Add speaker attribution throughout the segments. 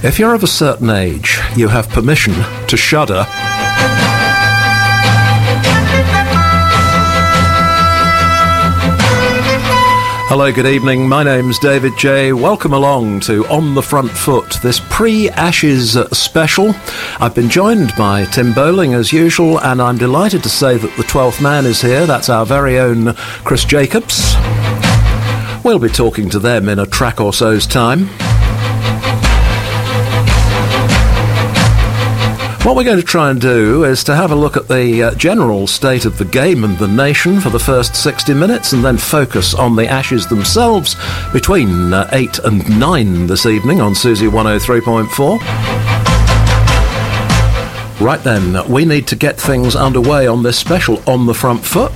Speaker 1: If you're of a certain age, you have permission to shudder. Hello, good evening. My name's David J. Welcome along to On the Front Foot, this pre-Ashes special. I've been joined by Tim Bowling as usual, and I'm delighted to say that the 12th man is here. That's our very own Chris Jacobs. We'll be talking to them in a track or so's time. What we're going to try and do is to have a look at the general state of the game and the nation for the first 60 minutes and then focus on the Ashes themselves between 8 and 9 this evening on Susie 103.4. Right then, we need to get things underway on this special On the Front Foot.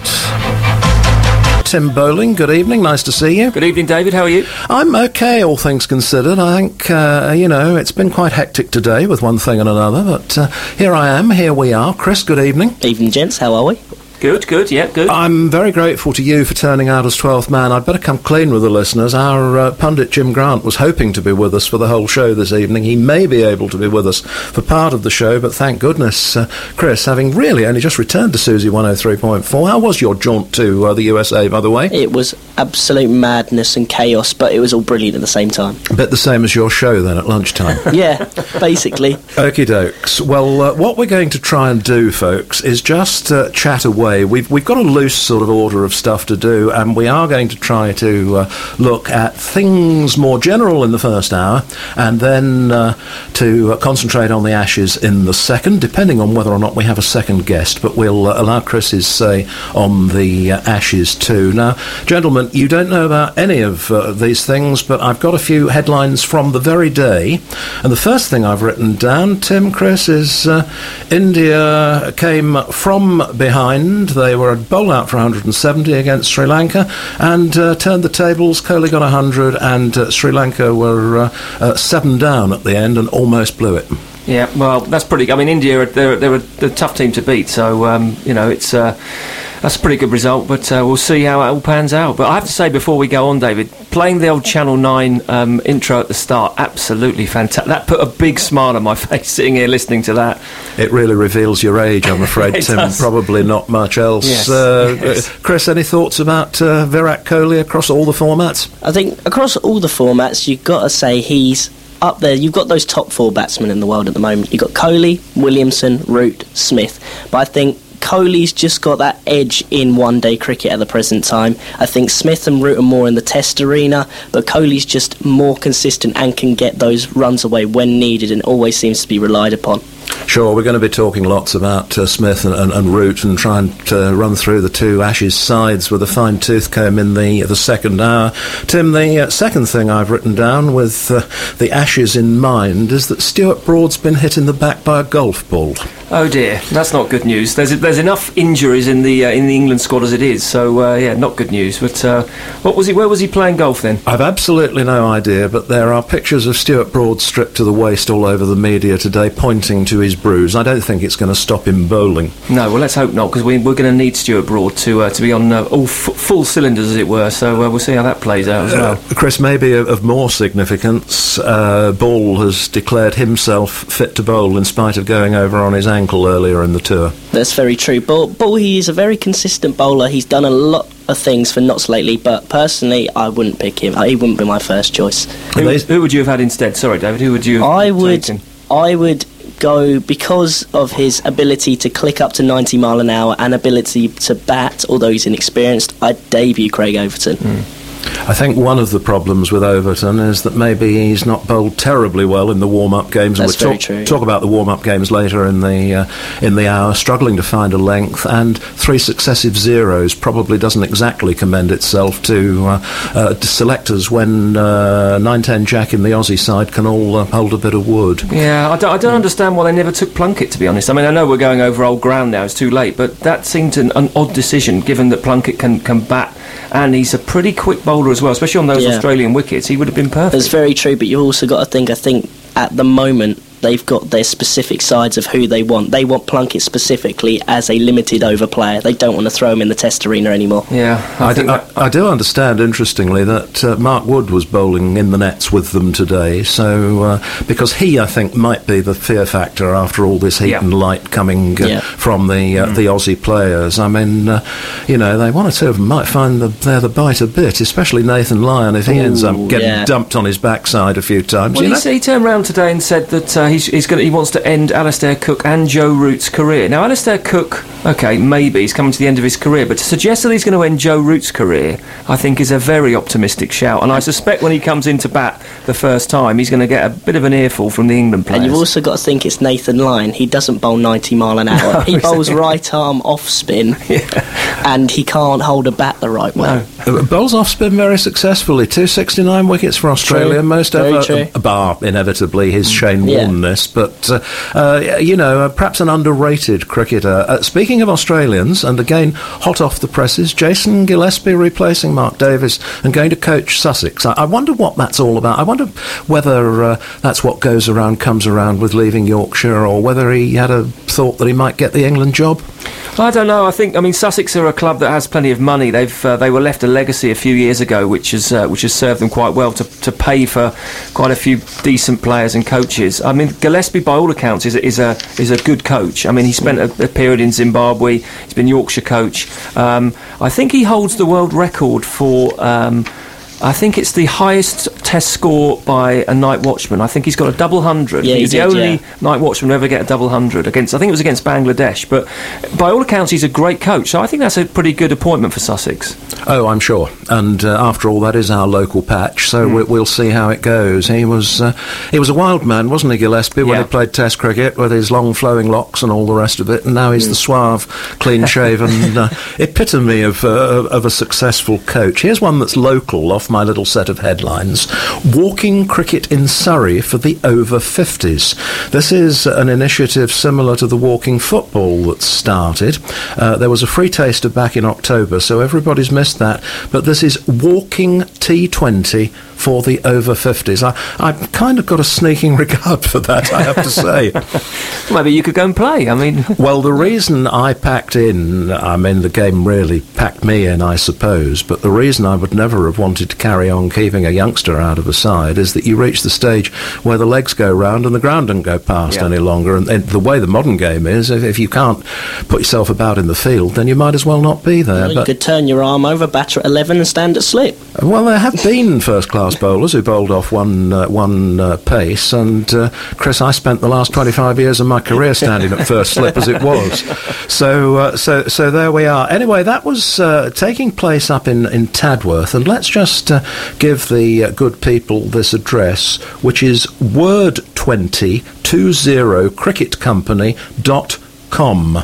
Speaker 1: Tim Bowling, good evening, nice to see you.
Speaker 2: Good evening, David, how are you?
Speaker 1: I'm okay, all things considered. I think, it's been quite hectic today with one thing and another, but here I am, here we are. Chris, good evening.
Speaker 3: Evening, gents, how are we?
Speaker 2: Good, yeah, good.
Speaker 1: I'm very grateful to you for turning out as 12th man. I'd better come clean with the listeners. Our pundit Jim Grant was hoping to be with us for the whole show this evening. He may be able to be with us for part of the show, but thank goodness, Chris, having really only just returned to Susie 103.4, how was your jaunt to the USA, by the way?
Speaker 3: It was absolute madness and chaos, but it was all brilliant at the same time.
Speaker 1: A bit the same as your show then at lunchtime.
Speaker 3: Yeah, basically.
Speaker 1: Okie dokes. Well, what we're going to try and do, folks, is just chat away. We've got a loose sort of order of stuff to do, and we are going to try to look at things more general in the first hour, and then to concentrate on the Ashes in the second, depending on whether or not we have a second guest, but we'll allow Chris's say on the Ashes too. Now, gentlemen, you don't know about any of these things, but I've got a few headlines from the very day, and the first thing I've written down, Tim, Chris, is India came from behind. They were a bowl out for 170 against Sri Lanka and turned the tables. Kohli got 100 and Sri Lanka were 7 down at the end and almost blew it.
Speaker 2: Yeah, well, that's pretty... I mean, India, they're a tough team to beat, so, it's... that's a pretty good result, but we'll see how it all pans out. But I have to say, before we go on, David, playing the old Channel 9 intro at the start, absolutely fantastic. That put a big smile on my face, sitting here listening to that.
Speaker 1: It really reveals your age, I'm afraid, Tim.
Speaker 2: Does.
Speaker 1: Probably not much else.
Speaker 2: Yes.
Speaker 1: Chris, any thoughts about Virat Kohli across all the formats?
Speaker 3: I think across all the formats, you've got to say he's up there. You've got those top 4 batsmen in the world at the moment. You've got Kohli, Williamson, Root, Smith. But I think Kohli's just got that edge in one-day cricket at the present time. I think Smith and Root are more in the test arena, but Kohli's just more consistent and can get those runs away when needed and always seems to be relied upon.
Speaker 1: Sure, we're going to be talking lots about Smith and Root and trying to run through the two Ashes sides with a fine-tooth comb in the second hour. Tim, the second thing I've written down with the Ashes in mind is that Stuart Broad's been hit in the back by a golf ball.
Speaker 2: Oh dear, that's not good news. There's enough injuries in the England squad as it is, so not good news. But where was he playing golf then?
Speaker 1: I've absolutely no idea, but there are pictures of Stuart Broad stripped to the waist all over the media today, pointing to his bruise. I don't think it's going to stop him bowling. No,
Speaker 2: well, let's hope not, because we're going to need Stuart Broad to be on all full cylinders, as it were. So we'll see how that plays out as well.
Speaker 1: Chris, maybe of more significance, Ball has declared himself fit to bowl in spite of going over on his ankle earlier in the tour.
Speaker 3: That's very true. Ball, he is a very consistent bowler. He's done a lot of things for Notts lately, but personally, I wouldn't pick him. He wouldn't be my first choice.
Speaker 2: Who would you have had instead? Sorry, David, who would you have taken?
Speaker 3: I would go, because of his ability to click up to 90 mile an hour and ability to bat, although he's inexperienced, I'd debut Craig Overton.
Speaker 1: I think one of the problems with Overton is that maybe he's not bowled terribly well in the warm-up games.
Speaker 3: That's
Speaker 1: and
Speaker 3: we'll
Speaker 1: talk about the warm-up games later in the hour. Struggling to find a length, and 3 successive zeros probably doesn't exactly commend itself to selectors when 9-10 Jack in the Aussie side can all hold a bit of wood.
Speaker 2: Yeah, I don't understand why they never took Plunkett, to be honest. I mean, I know we're going over old ground now, it's too late, but that seemed an odd decision, given that Plunkett can bat, and he's a pretty quick bowler as well, especially on those Australian wickets. He would have been perfect.
Speaker 3: That's very true, but you've also got to think, I think at the moment, they've got their specific sides of who they want. They want Plunkett specifically as a limited over player. They don't want to throw him in the Test arena anymore.
Speaker 2: Yeah,
Speaker 1: I do understand, interestingly, that Mark Wood was bowling in the nets with them today. So because he, I think, might be the fear factor after all this heat and light coming from the Aussie players. I mean, one or two of them might find they're the bite a bit, especially Nathan Lyon if he ends up getting dumped on his backside a few times.
Speaker 2: Well, he turned around today and said that he wants to end Alastair Cook and Joe Root's career. Now, Alastair Cook, okay, maybe he's coming to the end of his career, but to suggest that he's going to end Joe Root's career, I think is a very optimistic shout. And I suspect when he comes into bat the first time, he's going to get a bit of an earful from the England players.
Speaker 3: And you've also got to think it's Nathan Lyon. He doesn't bowl 90 mile an hour. He bowls right arm off spin, and he can't hold a bat the right way.
Speaker 1: Bowls off spin very successfully. 269 wickets for Australia, most ever, bar inevitably his Shane Warneness, but perhaps an underrated cricketer. Speaking of Australians, and again hot off the presses, Jason Gillespie replacing Mark Davis and going to coach Sussex. I wonder what that's all about. I wonder whether that's what goes around comes around with leaving Yorkshire, or whether he had a thought that he might get the England job.
Speaker 2: I don't know. I mean, Sussex are a club that has plenty of money. They were left a legacy a few years ago, which has served them quite well to pay for quite a few decent players and coaches. I mean, Gillespie, by all accounts, is a good coach. I mean, he spent a period in Zimbabwe. He's been Yorkshire coach. I think he holds the world record for. I think it's the highest Test score by a night watchman. I think he's got a double 100.
Speaker 3: Yeah,
Speaker 2: he's the only night watchman to ever get a double 100 against. I think it was against Bangladesh. But by all accounts, he's a great coach. So I think that's a pretty good appointment for Sussex.
Speaker 1: Oh, I'm sure. And after all, that is our local patch. So we'll see how it goes. He was a wild man, wasn't he, Gillespie, when he played Test cricket with his long flowing locks and all the rest of it. And now he's the suave, clean-shaven epitome of a successful coach. Here's one that's local off my little set of headlines. Walking cricket in Surrey for the over 50s. This is an initiative similar to the walking football that started. There was a free taster back in October, so everybody's missed that. But this is walking T20 for the over 50s. I've kind of got a sneaking regard for that, I have to say.
Speaker 2: Maybe you could go and play. I mean,
Speaker 1: well, the reason I packed in, I mean, the game really packed me in, I suppose, but the reason I would never have wanted to carry on keeping a youngster out of a side is that you reach the stage where the legs go round and the ground don't go past any longer. And the way the modern game is, if you can't put yourself about in the field, then you might as well not be there.
Speaker 3: Well, you could turn your arm over, batter at 11 and stand at slip.
Speaker 1: Well, there have been first-class bowlers who bowled off one pace, and Chris, I spent the last 25 years of my career standing at first slip as it was. So there we are. Anyway, that was taking place up in Tadworth, and let's just give the good people this address, which is word20cricketcompany.com.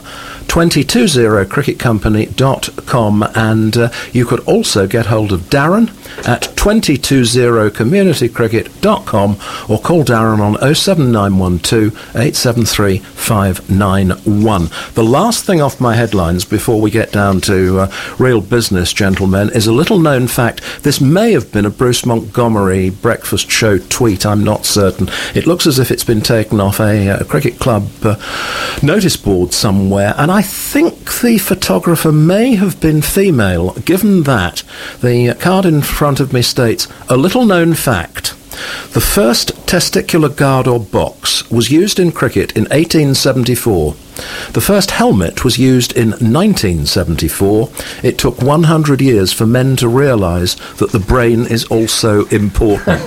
Speaker 1: 2020cricketcompany.com, and you could also get hold of Darren at 2020communitycricket.com, or call Darren on 07912 873 591. The last thing off my headlines before we get down to real business, gentlemen, is a little known fact. This may have been a Bruce Montgomery breakfast show tweet, I'm not certain. It looks as if it's been taken off a cricket club notice board somewhere, and I think the photographer may have been female, given that the card in front of me states, a little known fact. The first testicular guard or box was used in cricket in 1874. The first helmet was used in 1974. It took 100 years for men to realise that the brain is also important.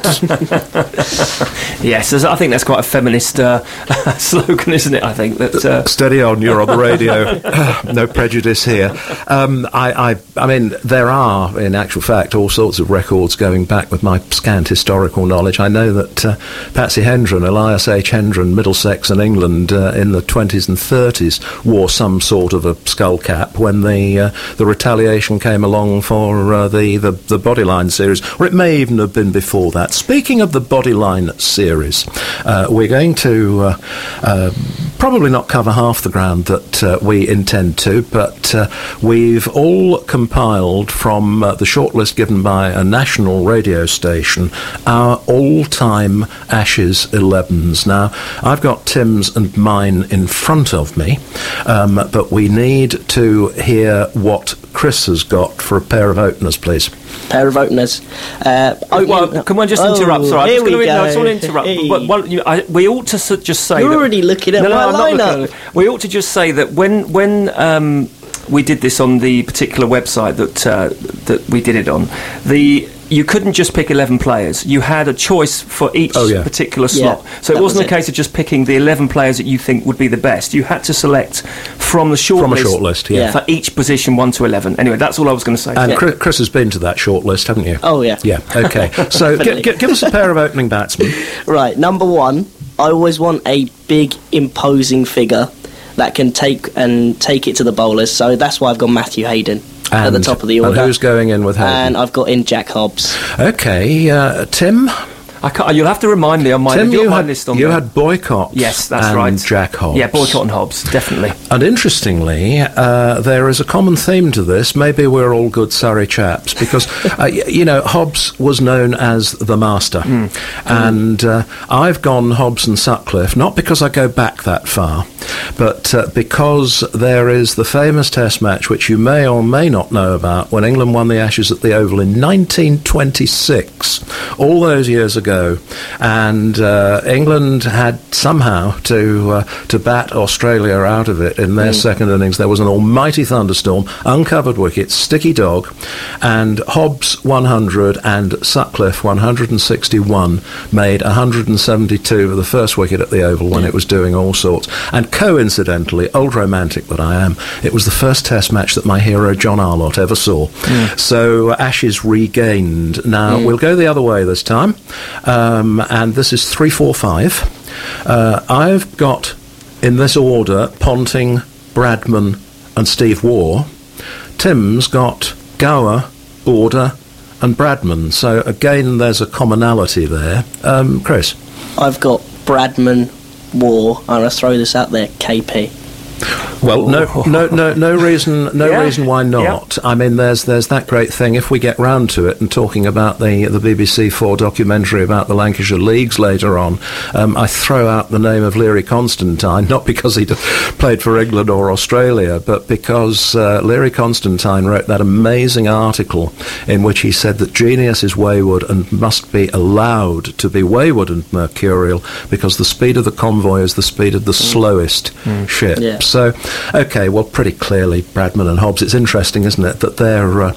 Speaker 2: Yes, I think that's quite a feminist slogan, isn't it? I think that...
Speaker 1: Steady on, you're on the radio. No prejudice here. I mean, there are, in actual fact, all sorts of records going back with my scant historical knowledge. I know that Patsy Hendren, Elias H. Hendren, Middlesex and England in the 20s and 30s wore some sort of a skull cap when the retaliation came along for the Bodyline series, or it may even have been before that. Speaking of the Bodyline series, we're going to probably not cover half the ground that we intend to, but we've all compiled from the shortlist given by a national radio station our all-time Ashes 11s. Now, I've got Tim's and mine in front of me, but we need to hear what Chris has got for a pair of openers, please.
Speaker 3: Pair of openers.
Speaker 2: Can I just interrupt? Sorry, I just want to interrupt.
Speaker 3: Hey.
Speaker 2: We ought to just say...
Speaker 3: You're already looking at my lineup.
Speaker 2: We ought to just say that when we did this on the particular website that we did it on, you couldn't just pick 11 players. You had a choice for each particular slot.
Speaker 3: Yeah,
Speaker 2: so it wasn't a case of just picking the 11 players that you think would be the best. You had to select from the shortlist for each position 1 to 11. Anyway, that's all I was going to say.
Speaker 1: And Chris has been to that shortlist, haven't you?
Speaker 3: Oh, yeah.
Speaker 1: Yeah, OK. So give us a pair of opening batsmen.
Speaker 3: Right, number 1, I always want a big, imposing figure that can take it to the bowlers. So that's why I've got Matthew Hayden at the top of the order.
Speaker 1: And who's going in with Hayden?
Speaker 3: And I've got in Jack Hobbs.
Speaker 1: OK, Tim?
Speaker 2: You'll have to remind me on my
Speaker 1: Tim, you
Speaker 2: had
Speaker 1: Boycott.
Speaker 2: Yes, that's
Speaker 1: and
Speaker 2: right.
Speaker 1: Jack Hobbs.
Speaker 2: Yeah, Boycott and Hobbs, definitely.
Speaker 1: And interestingly, there is a common theme to this. Maybe we're all good Surrey chaps because, Hobbs was known as the master. And I've gone Hobbs and Sutcliffe, not because I go back that far, but because there is the famous Test match, which you may or may not know about, when England won the Ashes at the Oval in 1926, all those years ago. And England had somehow to bat Australia out of it in their second innings. There was an almighty thunderstorm, uncovered wickets, sticky dog, and Hobbs 100 and Sutcliffe 161 made 172 for the first wicket at the Oval when it was doing all sorts. And coincidentally, old romantic that I am, it was the first Test match that my hero John Arlott ever saw. So Ashes regained. Now we'll go the other way this time. And this is 3-4-5. I've got, in this order, Ponting, Bradman and Steve Waugh. Tim's got Gower, Border and Bradman. So, again, there's a commonality there. Chris?
Speaker 3: I've got Bradman, Waugh, and I'll throw this out there, KP.
Speaker 1: Well, no reason why not. I mean, there's that great thing. If we get round to it and talking about the BBC4 documentary about the Lancashire Leagues later on, I throw out the name of Leary Constantine, not because he played for England or Australia, but because Leary Constantine wrote that amazing article in which he said that genius is wayward and must be allowed to be wayward and mercurial because the speed of the convoy is the speed of the slowest ship. Yeah. So, OK, well, pretty clearly Bradman and Hobbs. It's interesting, isn't it, that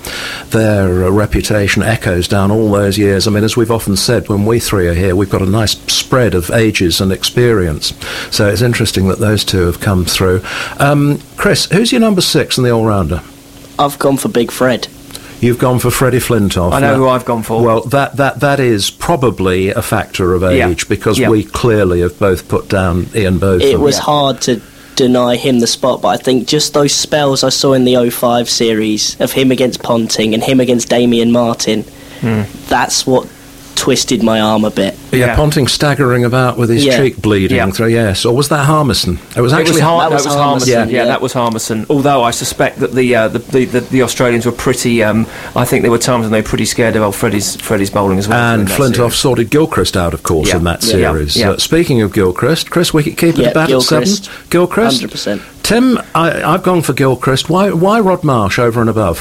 Speaker 1: their reputation echoes down all those years. I mean, as we've often said, when we three are here, we've got a nice spread of ages and experience. So it's interesting that those two have come through. Chris, who's your number 6 in the all-rounder?
Speaker 3: I've gone for Big Fred.
Speaker 1: You've gone for Freddie Flintoff.
Speaker 2: I know who I've gone for.
Speaker 1: Well, that is probably a factor of age because we clearly have both put down Ian Botham.
Speaker 3: It was hard to deny him the spot, but I think just those spells I saw in the 05 series of him against Ponting and him against Damien Martin, that's what twisted my arm a bit.
Speaker 1: Yeah, Ponting staggering about with his cheek bleeding through, yes. Or was that Harmison? It was actually
Speaker 2: Harmison. Yeah, that was Harmison. Although I suspect that the Australians were pretty, I think there were times when they were pretty scared of old Freddie's bowling as well.
Speaker 1: And Flintoff sorted Gilchrist out, of course, in that series. Speaking of Gilchrist, Chris, wicket-keeper to bat at 7. Gilchrist?
Speaker 3: 100%.
Speaker 1: Tim, I've gone for Gilchrist. Why Rod Marsh over and above?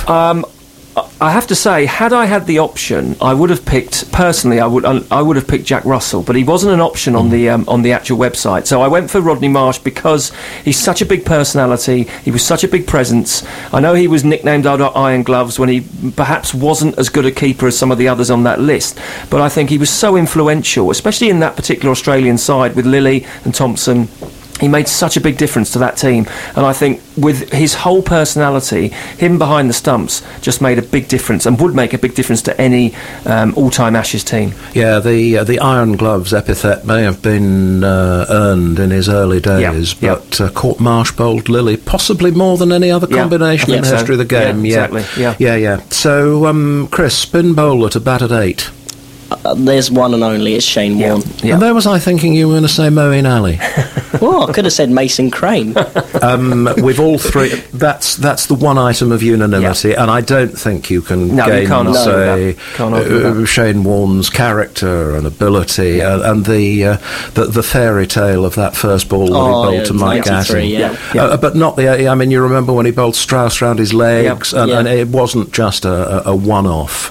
Speaker 2: I have to say, had I had the option, I would have picked personally. I would have picked Jack Russell, but he wasn't an option on the actual website. So I went for Rodney Marsh because he's such a big personality. He was such a big presence. I know he was nicknamed Iron Gloves when he perhaps wasn't as good a keeper as some of the others on that list. But I think he was so influential, especially in that particular Australian side with Lilly and Thompson. He made such a big difference to that team, and I think with his whole personality, him behind the stumps just made a big difference and would make a big difference to any all-time Ashes team.
Speaker 1: Yeah, the Iron Gloves epithet may have been earned in his early days, but Court Marsh bowled Lilly possibly more than any other combination in the history of the game.
Speaker 2: Yeah, exactly.
Speaker 1: Yeah. So, Chris, spin bowler to bat at 8.
Speaker 3: there's one and only, it's Shane Warne.
Speaker 2: Yeah.
Speaker 1: And there was I thinking you were going to say Moeen Ali.
Speaker 3: Well, I could have said Mason Crane.
Speaker 1: We've all three. That's the one item of unanimity, and I don't think you can
Speaker 2: No, you can't argue
Speaker 1: say
Speaker 2: that. Can't argue that.
Speaker 1: Shane Warne's character and ability, and the fairy tale of that first ball that he bowled to Mike
Speaker 3: 93,
Speaker 1: Gatting. But not the. I mean, you remember when he bowled Strauss round his legs, and it wasn't just a one-off.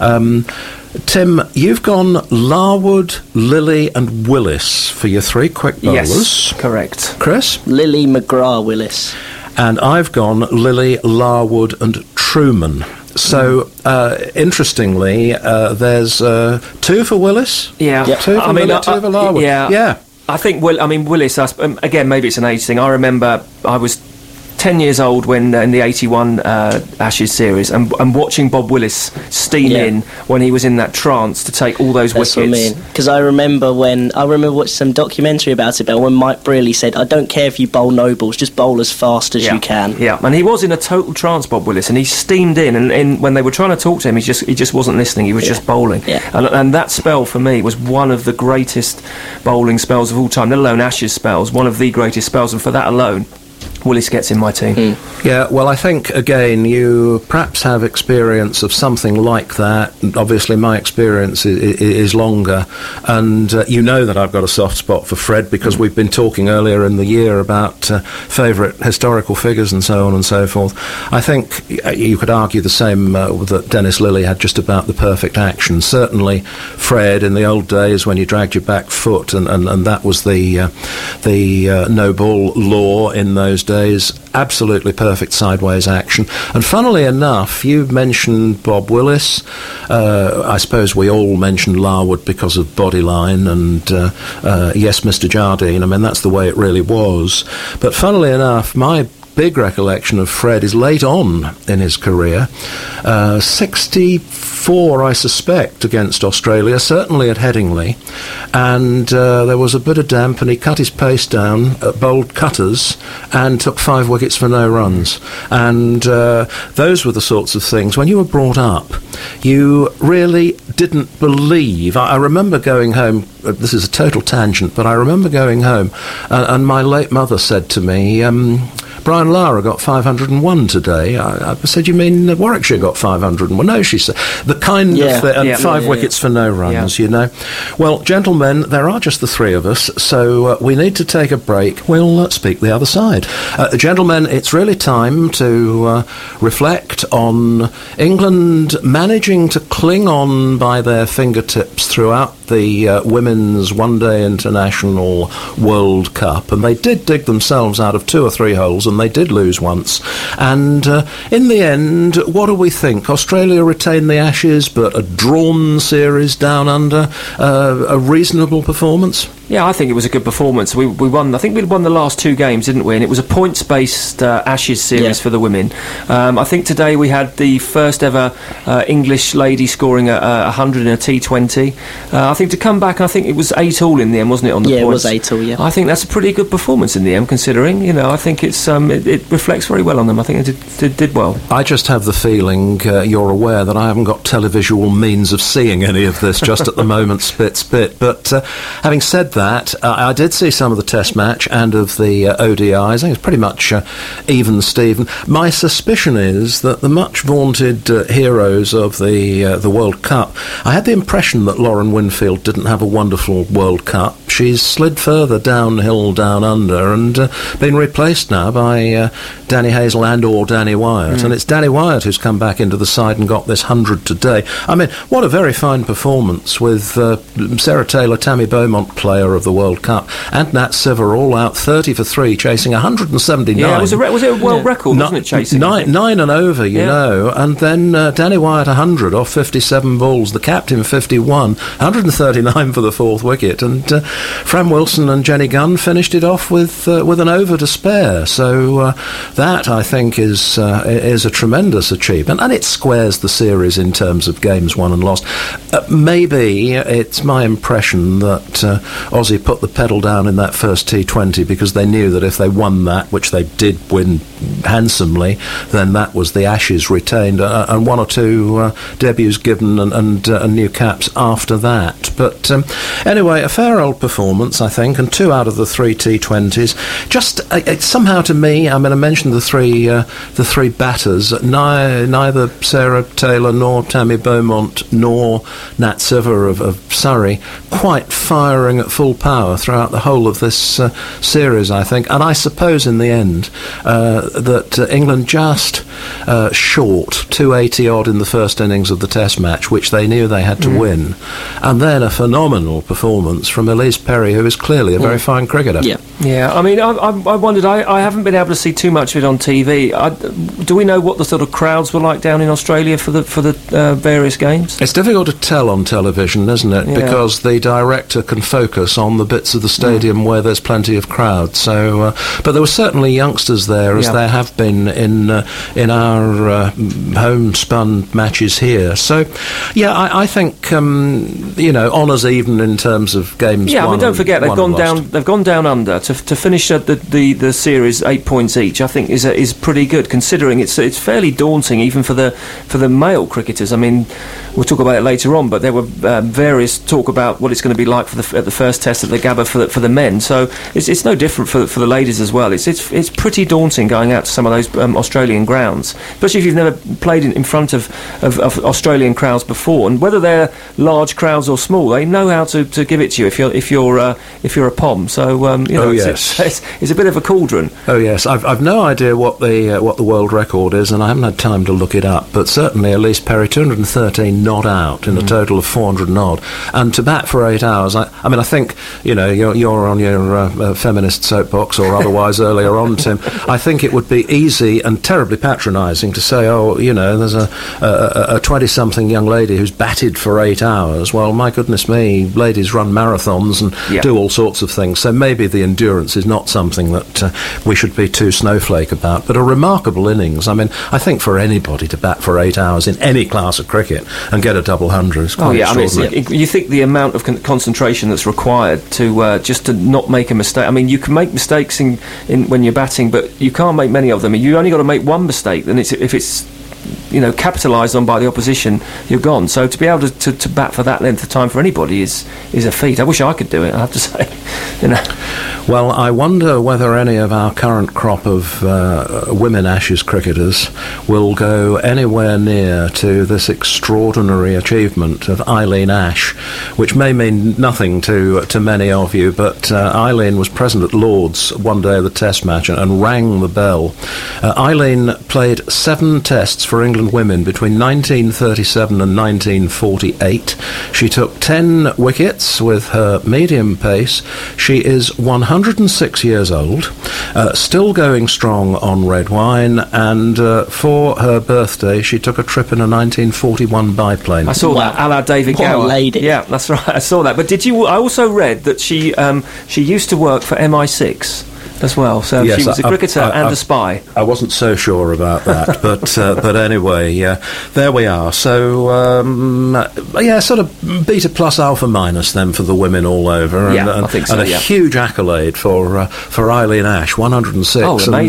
Speaker 1: Tim, you've gone Larwood, Lilly and Willis for your three quick bowlers.
Speaker 2: Yes, correct.
Speaker 1: Chris?
Speaker 3: Lilly, McGrath, Willis.
Speaker 1: And I've gone Lilly, Larwood and Truman. So, interestingly, there's 2 for Willis.
Speaker 2: Yeah.
Speaker 1: 2 for Lilly, 2 for Larwood.
Speaker 2: Yeah. I think, Willis, again, maybe it's an age thing. I remember I was 10 years old when in the 81 Ashes series and watching Bob Willis steam in when he was in that trance to take all those wickets.
Speaker 3: That's what I mean. Because I remember watching some documentary about it, but when Mike Brearley said, I don't care if you bowl no balls, just bowl as fast as you can.
Speaker 2: Yeah, and he was in a total trance, Bob Willis, and he steamed in, and when they were trying to talk to him, he just wasn't listening, he was just bowling.
Speaker 3: Yeah.
Speaker 2: And that spell for me was one of the greatest bowling spells of all time, let alone Ashes spells, one of the greatest spells, and for that alone, Willis gets in my team.
Speaker 1: Yeah, well, I think, again, you perhaps have experience of something like that. Obviously, my experience is longer, and you know that I've got a soft spot for Fred because we've been talking earlier in the year about favourite historical figures and so on and so forth. I think you could argue the same that Dennis Lilly had just about the perfect action. Certainly, Fred, in the old days when you dragged your back foot, and that was the no-ball law in those days, absolutely perfect sideways action. And funnily enough, you mentioned Bob Willis. I suppose we all mentioned Larwood because of bodyline and yes, Mr. Jardine. I mean, that's the way it really was. But funnily enough, my big recollection of Fred is late on in his career, 64 I suspect against Australia, certainly at Headingley, and there was a bit of damp and he cut his pace down, bowled cutters and took 5 wickets for no runs, and those were the sorts of things when you were brought up you really didn't believe. I remember going home, this is a total tangent, but I remember going home and my late mother said to me, Brian Lara got 501 today. I said, you mean Warwickshire got 501? No, she said. The kind of... and 5 wickets for no runs, you know. Well, gentlemen, there are just the 3 of us, so we need to take a break. We'll speak the other side. Gentlemen, it's really time to reflect on England managing to cling on by their fingertips throughout the Women's One-Day International World Cup, and they did dig themselves out of 2 or 3 holes, and they did lose once. And in the end, what do we think? Australia retained the Ashes, but a drawn series down under, a reasonable performance?
Speaker 2: Yeah, I think it was a good performance. We won. I think we won the last 2 games, didn't we? And it was a points-based Ashes series for the women. I think today we had the first ever English lady scoring 100 in a T20. I think to come back, I think it was 8 all in the end, wasn't it? On the points.
Speaker 3: It was 8 all. Yeah,
Speaker 2: I think that's a pretty good performance in the end, considering. You know, I think it's it reflects very well on them. I think it did well.
Speaker 1: I just have the feeling you're aware that I haven't got televisual means of seeing any of this just at the moment, spit. But having said that, I did see some of the Test match and of the ODIs. I think it's pretty much even Steven. My suspicion is that the much vaunted heroes of the World Cup, I had the impression that Lauren Winfield didn't have a wonderful World Cup. She's slid further downhill down under and been replaced now by Danny Hazel and or Danny Wyatt. And it's Danny Wyatt who's come back into the side and got this 100 today. I mean, what a very fine performance with Sarah Taylor, Tammy Beaumont, player of the World Cup, and Nat Siver all out 30 for 3, chasing 179.
Speaker 2: Yeah, was it a world record, wasn't it, chasing?
Speaker 1: 9 and over, you know. And then Danny Wyatt 100 off 57 balls, the captain 51, 139 for the 4th wicket. And Fran Wilson and Jenny Gunn finished it off with an over to spare. So that, I think, is a tremendous achievement, and it squares the series in terms of games won and lost. Maybe it's my impression that Aussie put the pedal down in that first T20 because they knew that if they won that, which they did win handsomely, then that was the Ashes retained, and one or two debuts given and new caps after that. But anyway, a fair old performance, I think, and 2 out of the 3 T20s. Just it's somehow to me, I mean, I mentioned the three batters. Neither Sarah Taylor nor Tammy Beaumont nor Nat Siver of Surrey quite firing at full power throughout the whole of this series, I think. And I suppose in the end that England just short 280 odd in the first innings of the Test match, which they knew they had to win, and then a phenomenal performance from Elise Perry, who is clearly a very fine cricketer.
Speaker 2: Yeah. I mean, I wondered. I haven't been able to see too much of it on TV. Do we know what the sort of crowds were like down in Australia for the various games?
Speaker 1: It's difficult to tell on television, isn't it?
Speaker 2: Yeah.
Speaker 1: Because the director can focus on the bits of the stadium where there's plenty of crowd. So, but there were certainly youngsters there, as there have been in our homespun matches here. So, yeah, I think honours even in terms of games.
Speaker 2: Yeah, I mean, don't forget they've gone down. They've gone down under to finish the series 8 points each. I think is pretty good, considering it's fairly daunting even for the male cricketers. I mean, we'll talk about it later on, but there were various talk about what it's going to be like at the first test at the Gabba for the men. So it's no different for the ladies as well. It's pretty daunting going out to some of those Australian grounds, especially if you've never played in front of Australian crowds before. And whether they're large crowds or small, they know how to give it to you if you're a pom. So it's a bit of a cauldron.
Speaker 1: Oh yes, I've no idea what the world record is, and I haven't had time to look it up. But certainly Elise Perry, 213 not out in a total of 400 and odd, and to bat for 8 hours. I mean, I think you're on your feminist soapbox or otherwise earlier on, Tim. I think it would be easy and terribly patronising to say, there's a 20-something young lady who's batted for 8 hours. Well, my goodness me, ladies run marathons and do all sorts of things. So maybe the endurance is not something that we should be too snowflake about. But a remarkable innings. I mean, I think for anybody to bat for 8 hours in any class of cricket and get a double hundred is quite extraordinary.
Speaker 2: I mean, you think the amount of concentration that's required to just to not make a mistake. I mean, you can make mistakes in when you're batting, but you can't make many of them. You only got to make one mistake, then if it's capitalised on by the opposition, you're gone. So to be able to bat for that length of time for anybody is a feat. I wish I could do it, I have to say.
Speaker 1: Well, I wonder whether any of our current crop of women Ashes cricketers will go anywhere near to this extraordinary achievement of Eileen Ash, which may mean nothing to many of you, but Eileen was present at Lord's one day of the Test match and rang the bell. Eileen played 7 tests for England women between 1937 and 1948. She took 10 wickets with her medium pace. She is 106 years old, still going strong on red wine, and for her birthday she took a trip in a 1941 biplane.
Speaker 2: I saw that, a la David Gower.
Speaker 3: Lady.
Speaker 2: Yeah, that's right, I saw that. But I also read that she used to work for MI6 as well, so yes, she was a cricketer and a spy.
Speaker 1: I wasn't so sure about that, but anyway, there we are. So sort of beta plus alpha minus then for the women all over,
Speaker 2: I think so,
Speaker 1: and a huge accolade for Eileen Ash, 106,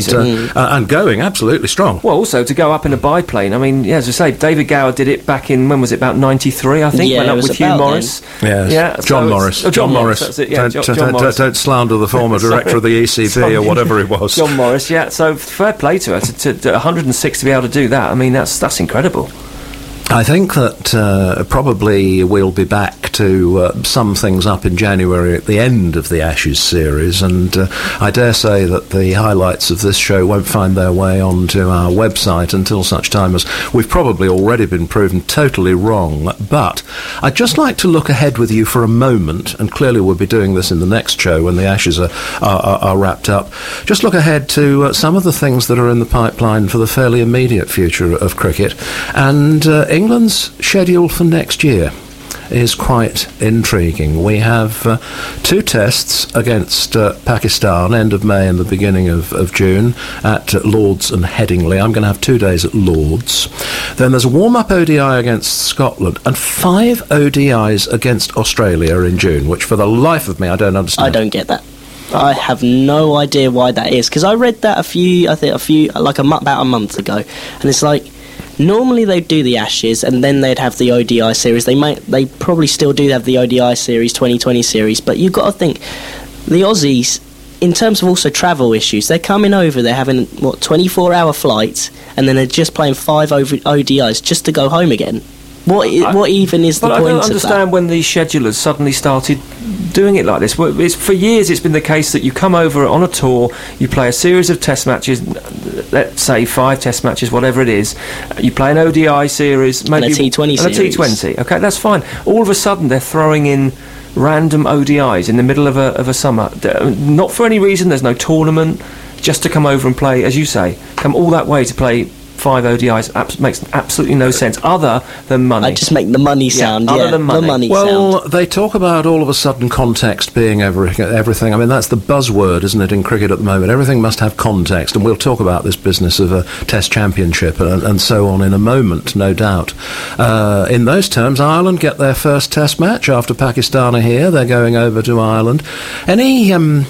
Speaker 1: and going absolutely strong.
Speaker 2: Well, also to go up in a biplane. I mean, as I say, David Gower did it back in, when was it, about 93, I think, went up with Hugh Morris.
Speaker 1: John Morris.
Speaker 2: John Morris. That's it. Yeah, John Morris.
Speaker 1: Don't slander the former director of the ECB. Or whatever it was.
Speaker 2: John Morris, so fair play to her. To 106 to be able to do that, I mean, that's incredible.
Speaker 1: I think that probably we'll be back to sum things up in January at the end of the Ashes series, and I dare say that the highlights of this show won't find their way onto our website until such time as we've probably already been proven totally wrong. But I'd just like to look ahead with you for a moment, and clearly we'll be doing this in the next show when the Ashes are wrapped up. Just look ahead to some of the things that are in the pipeline for the fairly immediate future of cricket, and England's schedule for next year. is quite intriguing. We have 2 tests against Pakistan, end of May and the beginning of June, at Lords and Headingley. I'm going to have 2 days at Lords. Then there's a warm-up ODI against Scotland and 5 ODIs against Australia in June, which for the life of me I don't understand.
Speaker 3: I don't get that. I have no idea why that is, because I read that about a month ago, and it's like, normally they'd do the Ashes and then they'd have the ODI series. They probably still do have the ODI series, 2020 series, but you've got to think, the Aussies, in terms of also travel issues, they're coming over, they're having, 24-hour flights, and then they're just playing 5 ODIs just to go home again. What even is the point of that?
Speaker 2: I don't understand when these schedulers suddenly started doing it like this. For years it's been the case that you come over on a tour, you play a series of test matches, let's say 5 test matches, whatever it is, you play an ODI series, maybe
Speaker 3: and a T20 series.
Speaker 2: And a T20. Okay, that's fine. All of a sudden they're throwing in random ODIs in the middle of a summer. Not for any reason, there's no tournament, just to come over and play, as you say, come all that way to play 5 ODIs makes absolutely no sense other than money.
Speaker 3: I just make the money sound,
Speaker 2: other than money.
Speaker 3: The money
Speaker 1: well,
Speaker 3: sound.
Speaker 1: They talk about all of a sudden context being everything. I mean, that's the buzzword, isn't it, in cricket at the moment? Everything must have context, and we'll talk about this business of a Test Championship and so on in a moment, no doubt. In those terms, Ireland get their first Test match after Pakistan are here. They're going over to Ireland. Any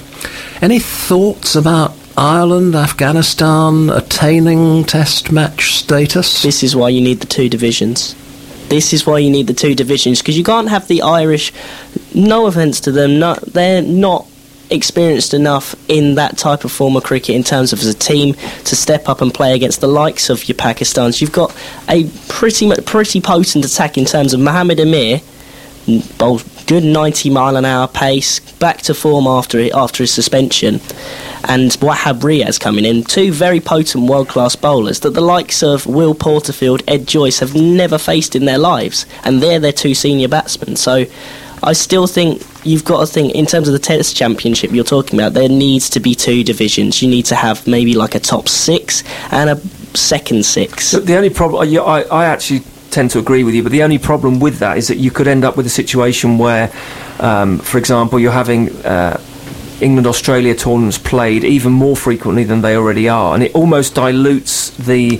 Speaker 1: thoughts about Ireland, Afghanistan attaining Test match status?
Speaker 3: This is why you need the 2 divisions. This is why you need the 2 divisions, because you can't have the Irish, no offence to them, they're not experienced enough in that type of form of cricket in terms of as a team to step up and play against the likes of your Pakistans. You've got a pretty potent attack in terms of Mohammed Amir, bowls good 90-mile-an-hour pace, back to form after his suspension, and Wahab Riaz coming in, 2 very potent world-class bowlers that the likes of Will Porterfield, Ed Joyce have never faced in their lives, and they're their 2 senior batsmen. So I still think you've got to think, in terms of the Test Championship you're talking about, there needs to be 2 divisions. You need to have maybe like a top 6 and a second 6.
Speaker 2: The only problem, I actually tend to agree with you, but the only problem with that is that you could end up with a situation where, for example, you're having England-Australia tournaments played even more frequently than they already are, and it almost dilutes the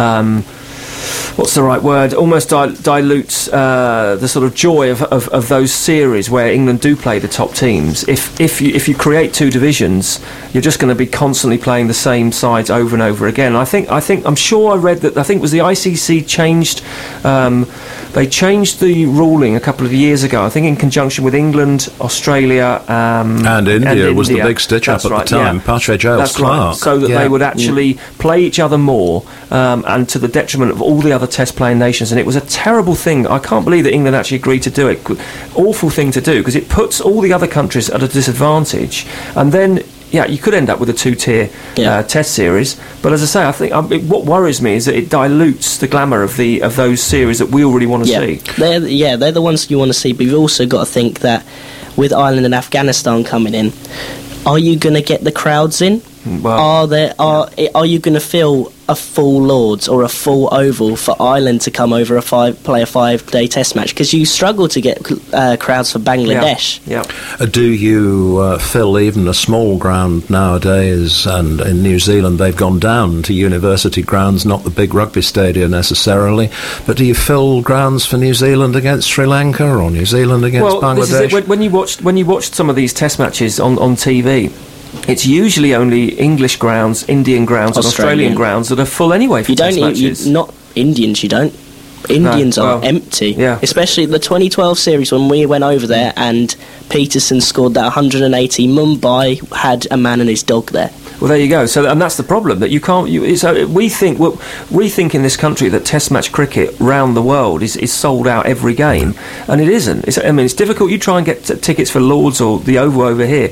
Speaker 2: what's the right word? Almost dilutes the sort of joy of those series where England do play the top teams. If you create 2 divisions, you're just going to be constantly playing the same sides over and over again. I'm sure I read that. I think it was the ICC changed. They changed the ruling a couple of years ago, I think in conjunction with England, Australia
Speaker 1: and India was the big stitch-up at the time.
Speaker 2: Yeah.
Speaker 1: Patrick Giles Clark.
Speaker 2: Right. So that they would actually play each other more, and to the detriment of all the other Test-playing nations. And it was a terrible thing. I can't believe that England actually agreed to do it. Awful thing to do, because it puts all the other countries at a disadvantage. And then you could end up with a 2-tier Test series. But as I say, I think what worries me is that it dilutes the glamour of those series that we all really want to see.
Speaker 3: They're the ones you want to see. But you've also got to think that with Ireland and Afghanistan coming in, are you going to get the crowds in?
Speaker 2: Well,
Speaker 3: are you going to fill a full Lords or a full Oval for Ireland to come over play a 5-day Test match? Because you struggle to get crowds for Bangladesh.
Speaker 2: Yeah.
Speaker 1: Do you fill even a small ground nowadays? And in New Zealand, they've gone down to university grounds, not the big rugby stadia necessarily. But do you fill grounds for New Zealand against Sri Lanka or New Zealand against Bangladesh?
Speaker 2: This is it. When you watched some of these Test matches on TV, it's usually only English grounds, Indian grounds, and Australian grounds that are full anyway for Test matches.
Speaker 3: Not Indians, you don't. Indians are empty.
Speaker 2: Yeah.
Speaker 3: Especially the 2012 series when we went over there and Peterson scored that 180. Mumbai had a man and his dog there.
Speaker 2: Well, there you go. So, and that's the problem, that you can't. We think in this country that Test match cricket round the world is sold out every game, and it isn't. It's difficult. You try and get tickets for Lords or the Oval over here.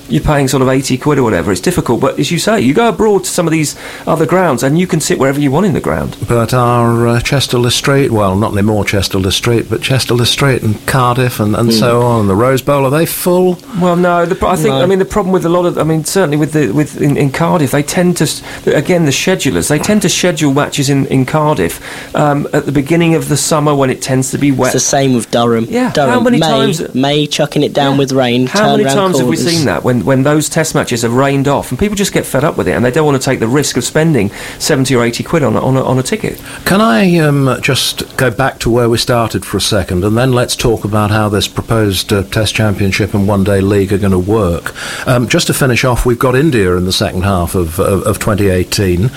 Speaker 2: you're paying sort of 80 quid or whatever. It's difficult, but as you say, you go abroad to some of these other grounds and you can sit wherever you want in the ground.
Speaker 1: But our Chester-le Street, well, not anymore Chester-le Street, but Chester-le Street and Cardiff and so on, the Rose Bowl, are they full?
Speaker 2: Well, no, I mean, the problem with a lot of, I mean, certainly in Cardiff, they tend to, again, the schedulers, they tend to schedule matches in Cardiff at the beginning of the summer when it tends to be wet.
Speaker 3: It's the same with Durham.
Speaker 2: Yeah,
Speaker 3: Durham,
Speaker 2: how many times?
Speaker 3: May chucking it down with rain.
Speaker 2: How many times have we
Speaker 3: corners.
Speaker 2: seen that when those test matches have rained off and people just get fed up with it and they don't want to take the risk of spending 70 or 80 quid on a ticket?
Speaker 1: Can I just go back to where we started for a second, and then let's talk about how this proposed Test Championship and One-Day League are going to work. Just to finish off, we've got India in the second half of 2018. 3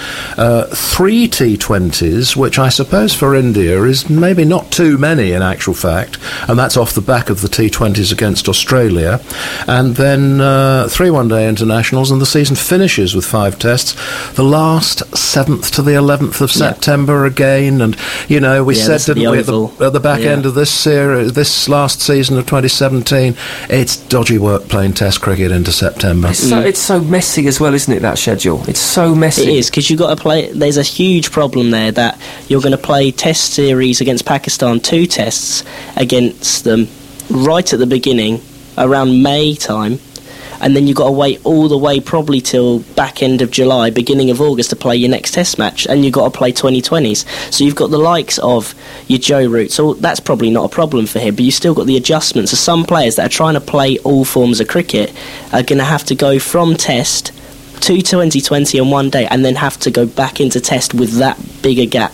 Speaker 1: T20s, which I suppose for India is maybe not too many in actual fact, and that's off the back of the T20s against Australia. And then 3 one-day internationals, and the season finishes with 5 tests. The last 7th to the 11th of September again, and you know we said, didn't we, at the back end of this last season of 2017, it's dodgy work playing Test cricket into September.
Speaker 2: It's so messy as well, isn't it, that schedule? It's so messy.
Speaker 3: It is, because you've got to play. There's a huge problem there that you're going to play Test series against Pakistan, 2 tests against them right at the beginning, around May time, and then you've got to wait all the way probably till back end of July, beginning of August to play your next test match, and you've got to play 2020s. So you've got the likes of your Joe Root, so that's probably not a problem for him, but you've still got the adjustments. So some players that are trying to play all forms of cricket are going to have to go from test to 2020 in one day and then have to go back into test with that bigger gap.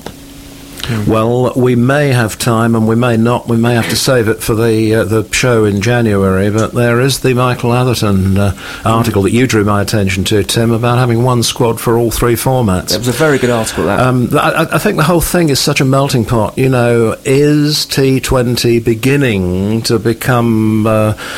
Speaker 1: Well, we may have time and we may not. We may have to save it for the show in January, but there is the Michael Atherton article that you drew my attention to, Tim, about having one squad for all 3 formats.
Speaker 2: It was a very good article, that.
Speaker 1: I think the whole thing is such a melting pot. You know, is T20 beginning to become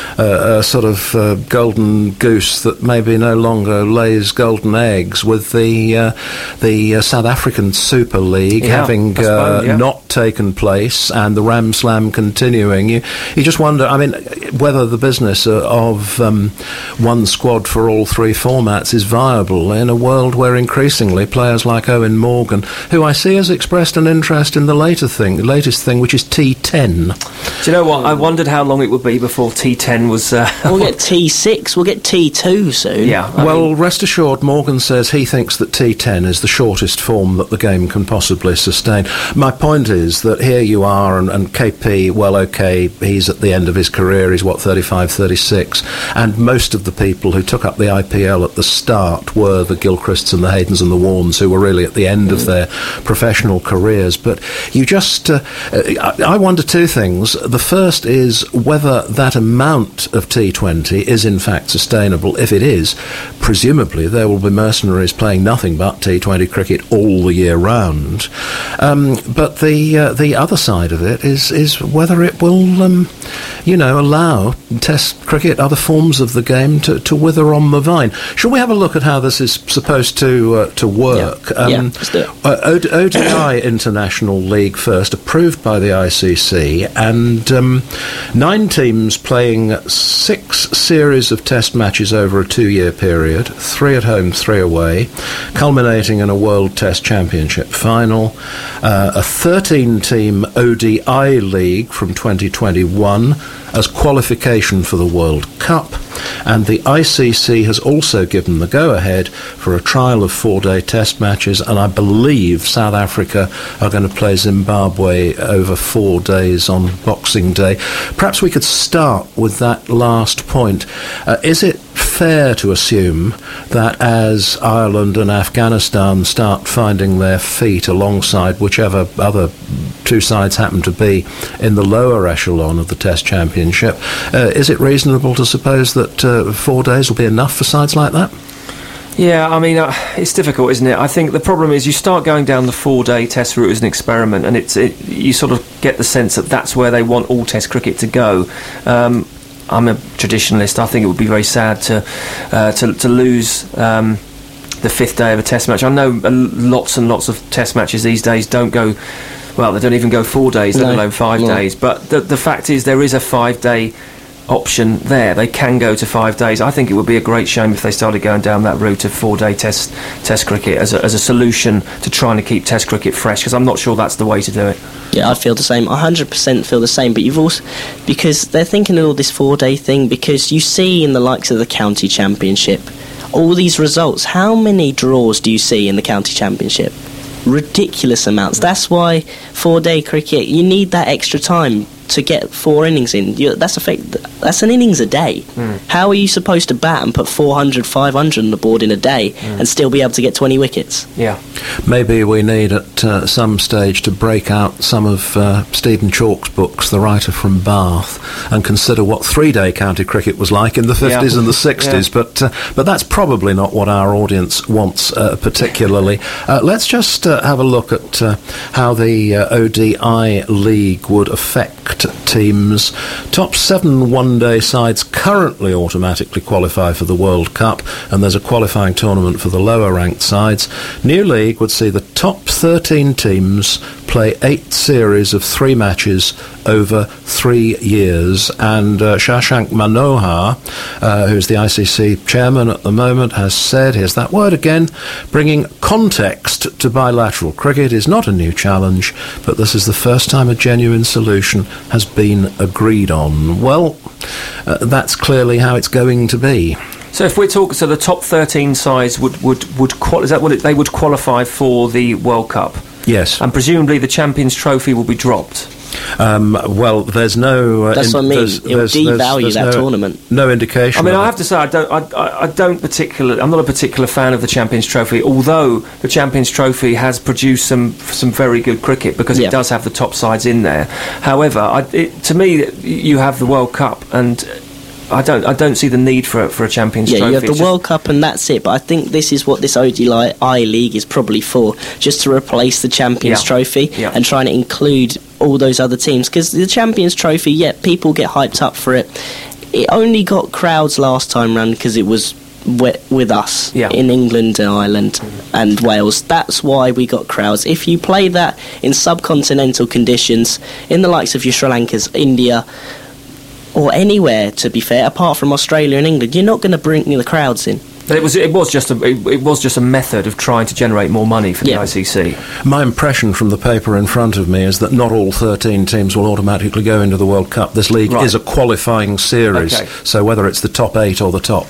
Speaker 1: a sort of golden goose that maybe no longer lays golden eggs, with the South African Super League having not taken place and the Ram Slam continuing? You just wonder, I mean, whether the business of one squad for all 3 formats is viable in a world where increasingly players like Owen Morgan, who I see has expressed an interest in the latest thing, which is T10.
Speaker 2: Do you know what? I wondered how long it would be before T10 was...
Speaker 3: We'll get T6, we'll get T2 soon.
Speaker 2: Yeah.
Speaker 1: Well, rest assured, Morgan says he thinks that T10 is the shortest form that the game can possibly sustain. My point is that here you are, and KP, well, OK, he's at the end of his career, he's, 35, 36, and most of the people who took up the IPL at the start were the Gilchrists and the Haydens and the Warnes, who were really at the end of their professional careers. But you just... I wonder 2 things. The first is whether that amount of T20 is in fact sustainable. If it is, presumably there will be mercenaries playing nothing but T20 cricket all the year round. But the other side of it is whether it will, allow Test cricket, other forms of the game, to wither on the vine. Shall we have a look at how this is supposed to work?
Speaker 3: Let's do it.
Speaker 1: ODI International League first, approved by the ICC, and 9 teams playing 6 series of Test matches over a 2-year period, 3 at home, 3 away, culminating in a World Test Championship final. A 13-team ODI League from 2021 as qualification for the World Cup, and the ICC has also given the go-ahead for a trial of 4-day Test matches, and I believe South Africa are going to play Zimbabwe over 4 days on Boxing Day. Perhaps we could start with that last point. Is it fair to assume that as Ireland and Afghanistan start finding their feet alongside whichever other 2 sides happen to be in the lower echelon of the Test Championship, is it reasonable to suppose that 4 days will be enough for sides like that?
Speaker 2: Yeah, I mean, it's difficult, isn't it? I think the problem is you start going down the 4-day Test route as an experiment, and you sort of get the sense that that's where they want all Test cricket to go. I'm a traditionalist. I think it would be very sad to lose the 5th day of a Test match. I know lots and lots of Test matches these days don't go... Well, they don't even go 4 days, let alone 5 days. But the fact is there is a 5-day option there. They can go to 5 days. I think it would be a great shame if they started going down that route of 4-day test cricket as a solution to trying to keep test cricket fresh, because I'm not sure that's the way to do it.
Speaker 3: Yeah, I feel the same. 100% feel the same. But you've also, because they're thinking of all this 4-day thing, because you see in the likes of the county championship, all these results. How many draws do you see in the county championship? Ridiculous amounts. That's why 4-day cricket, you need that extra time to get 4 innings in. That's an innings a day. How are you supposed to bat and put 400, 500 on the board in a day and still be able to get 20 wickets?
Speaker 2: Yeah.
Speaker 1: Maybe we need at some stage to break out some of Stephen Chalk's books, the writer from Bath, and consider what 3-day county cricket was like in the 50s and the 60s. But that's probably not what our audience wants particularly. Let's just have a look at how the ODI League would affect teams. Top 7 one-day sides currently automatically qualify for the World Cup, and there's a qualifying tournament for the lower-ranked sides. New League would see the top 13 teams play 8 series of 3 matches over 3 years, and Shashank Manohar, who's the ICC chairman at the moment, has said, here's that word again, bringing context to bilateral cricket is not a new challenge, but this is the first time a genuine solution has been agreed on. Well, that's clearly how it's going to be.
Speaker 2: So if we're talking, so the top 13 sides would is that what they would qualify for the World Cup?
Speaker 1: Yes.
Speaker 2: And presumably the Champions Trophy will be dropped.
Speaker 1: Well, there's no.
Speaker 3: That's what I mean. It will devalue that tournament.
Speaker 1: No indication.
Speaker 2: I mean, I have to say, I don't particularly. I'm not a particular fan of the Champions Trophy. Although the Champions Trophy has produced some very good cricket because it does have the top sides in there. However, to me, you have the World Cup and. I don't see the need for a Champions Trophy.
Speaker 3: Yeah, you have the World Cup and that's it. But I think this is what this ODI League is probably for, just to replace the Champions Trophy and trying to include all those other teams. Because the Champions Trophy, people get hyped up for it. It only got crowds last time round because it was with us in England and Ireland and Wales. That's why we got crowds. If you play that in subcontinental conditions, in the likes of your Sri Lankas, India, or anywhere, to be fair, apart from Australia and England, you're not going to bring the crowds in.
Speaker 2: But it was just a method of trying to generate more money for the ICC.
Speaker 1: My impression from the paper in front of me is that not all 13 teams will automatically go into the World Cup. This league is a qualifying series, so whether it's the top 8 or the top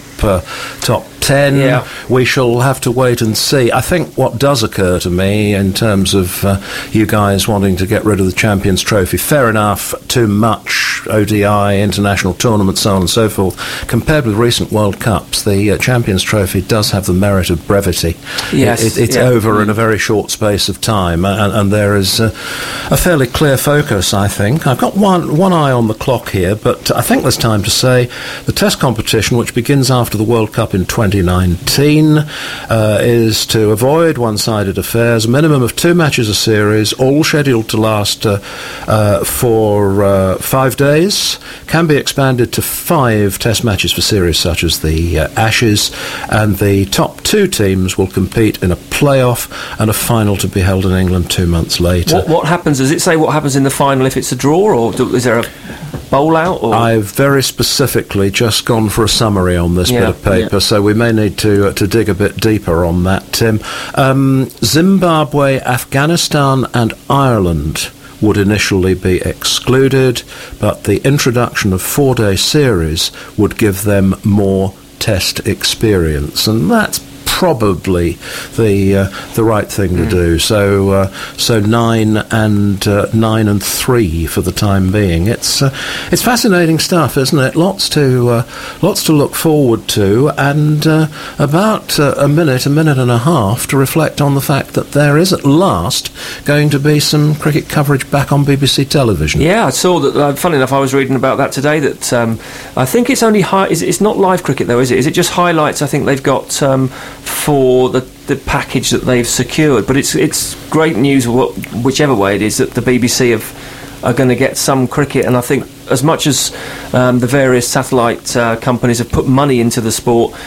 Speaker 1: 10, we shall have to wait and see. I think what does occur to me in terms of you guys wanting to get rid of the Champions Trophy, fair enough, too much ODI, international tournaments, so on and so forth. Compared with recent World Cups, the Champions Trophy does have the merit of brevity.
Speaker 2: Yes,
Speaker 1: it's over in a very short space of time, and there is a fairly clear focus, I think. I've got one eye on the clock here, but I think there's time to say the Test competition, which begins after the World Cup in 2019, is to avoid one-sided affairs, a minimum of 2 matches a series, all scheduled to last for 5 days, can be expanded to 5 Test matches for series such as the Ashes, and the top 2 teams will compete in a playoff and a final to be held in England 2 months later.
Speaker 2: What happens? Does it say what happens in the final if it's a draw, or is there a bowl out? Or?
Speaker 1: I've very specifically just gone for a summary on this bit of paper, so we may need to dig a bit deeper on that, Tim. Zimbabwe, Afghanistan and Ireland would initially be excluded, but the introduction of 4-day series would give them more Test experience, and that's probably the right thing to do. So 9 and 3 for the time being. It's fascinating stuff, isn't it? Lots to look forward to, and about a minute and a half to reflect on the fact that there is at last going to be some cricket coverage back on BBC television.
Speaker 2: Yeah, I saw that. Funny enough, I was reading about that today. That I think it's only it's not live cricket though, is it? Is it just highlights? I think they've got for the package that they've secured. But it's great news, whichever way it is, that the BBC are going to get some cricket. And I think as much as the various satellite companies have put money into the sport,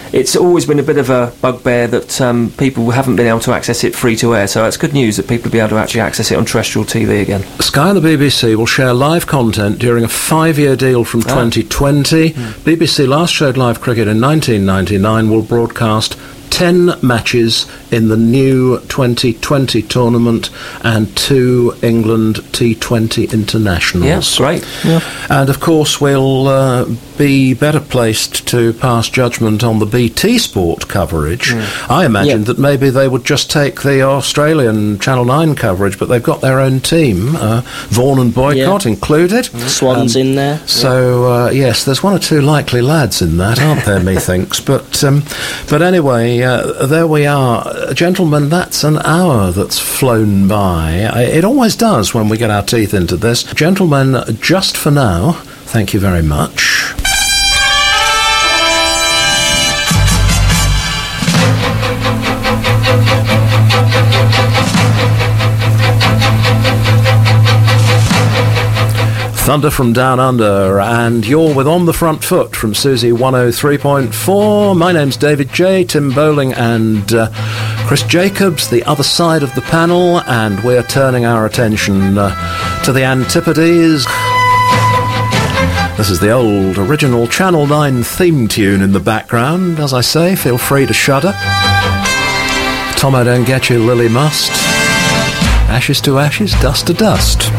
Speaker 2: it's always been a bit of a bugbear that people haven't been able to access it free to air. So it's good news that people will be able to actually access it on terrestrial TV again.
Speaker 1: Sky and the BBC will share live content during a 5-year deal from 2020. BBC last showed live cricket in 1999, will broadcast 10 matches in the new 2020 tournament and 2 England T20 internationals.
Speaker 2: Yeah, great. Yeah.
Speaker 1: And of course we'll be better placed to pass judgment on the BT Sport coverage. I imagined that maybe they would just take the Australian Channel 9 coverage, but they've got their own team, Vaughan and Boycott included.
Speaker 3: Swans in there.
Speaker 1: So, yes, there's 1 or 2 likely lads in that, aren't there, methinks? But anyway, there we are. Gentlemen, that's an hour that's flown by. It always does when we get our teeth into this. Gentlemen, just for now, thank you very much. Thunder from Down Under, and you're with On the Front Foot from Susie 103.4. My name's David J, Tim Bowling and Chris Jacobs, the other side of the panel, and we're turning our attention to the Antipodes. This is the old original Channel 9 theme tune in the background. As I say, feel free to shudder. Tomo don't get you, Lily must. Ashes to ashes, dust to dust.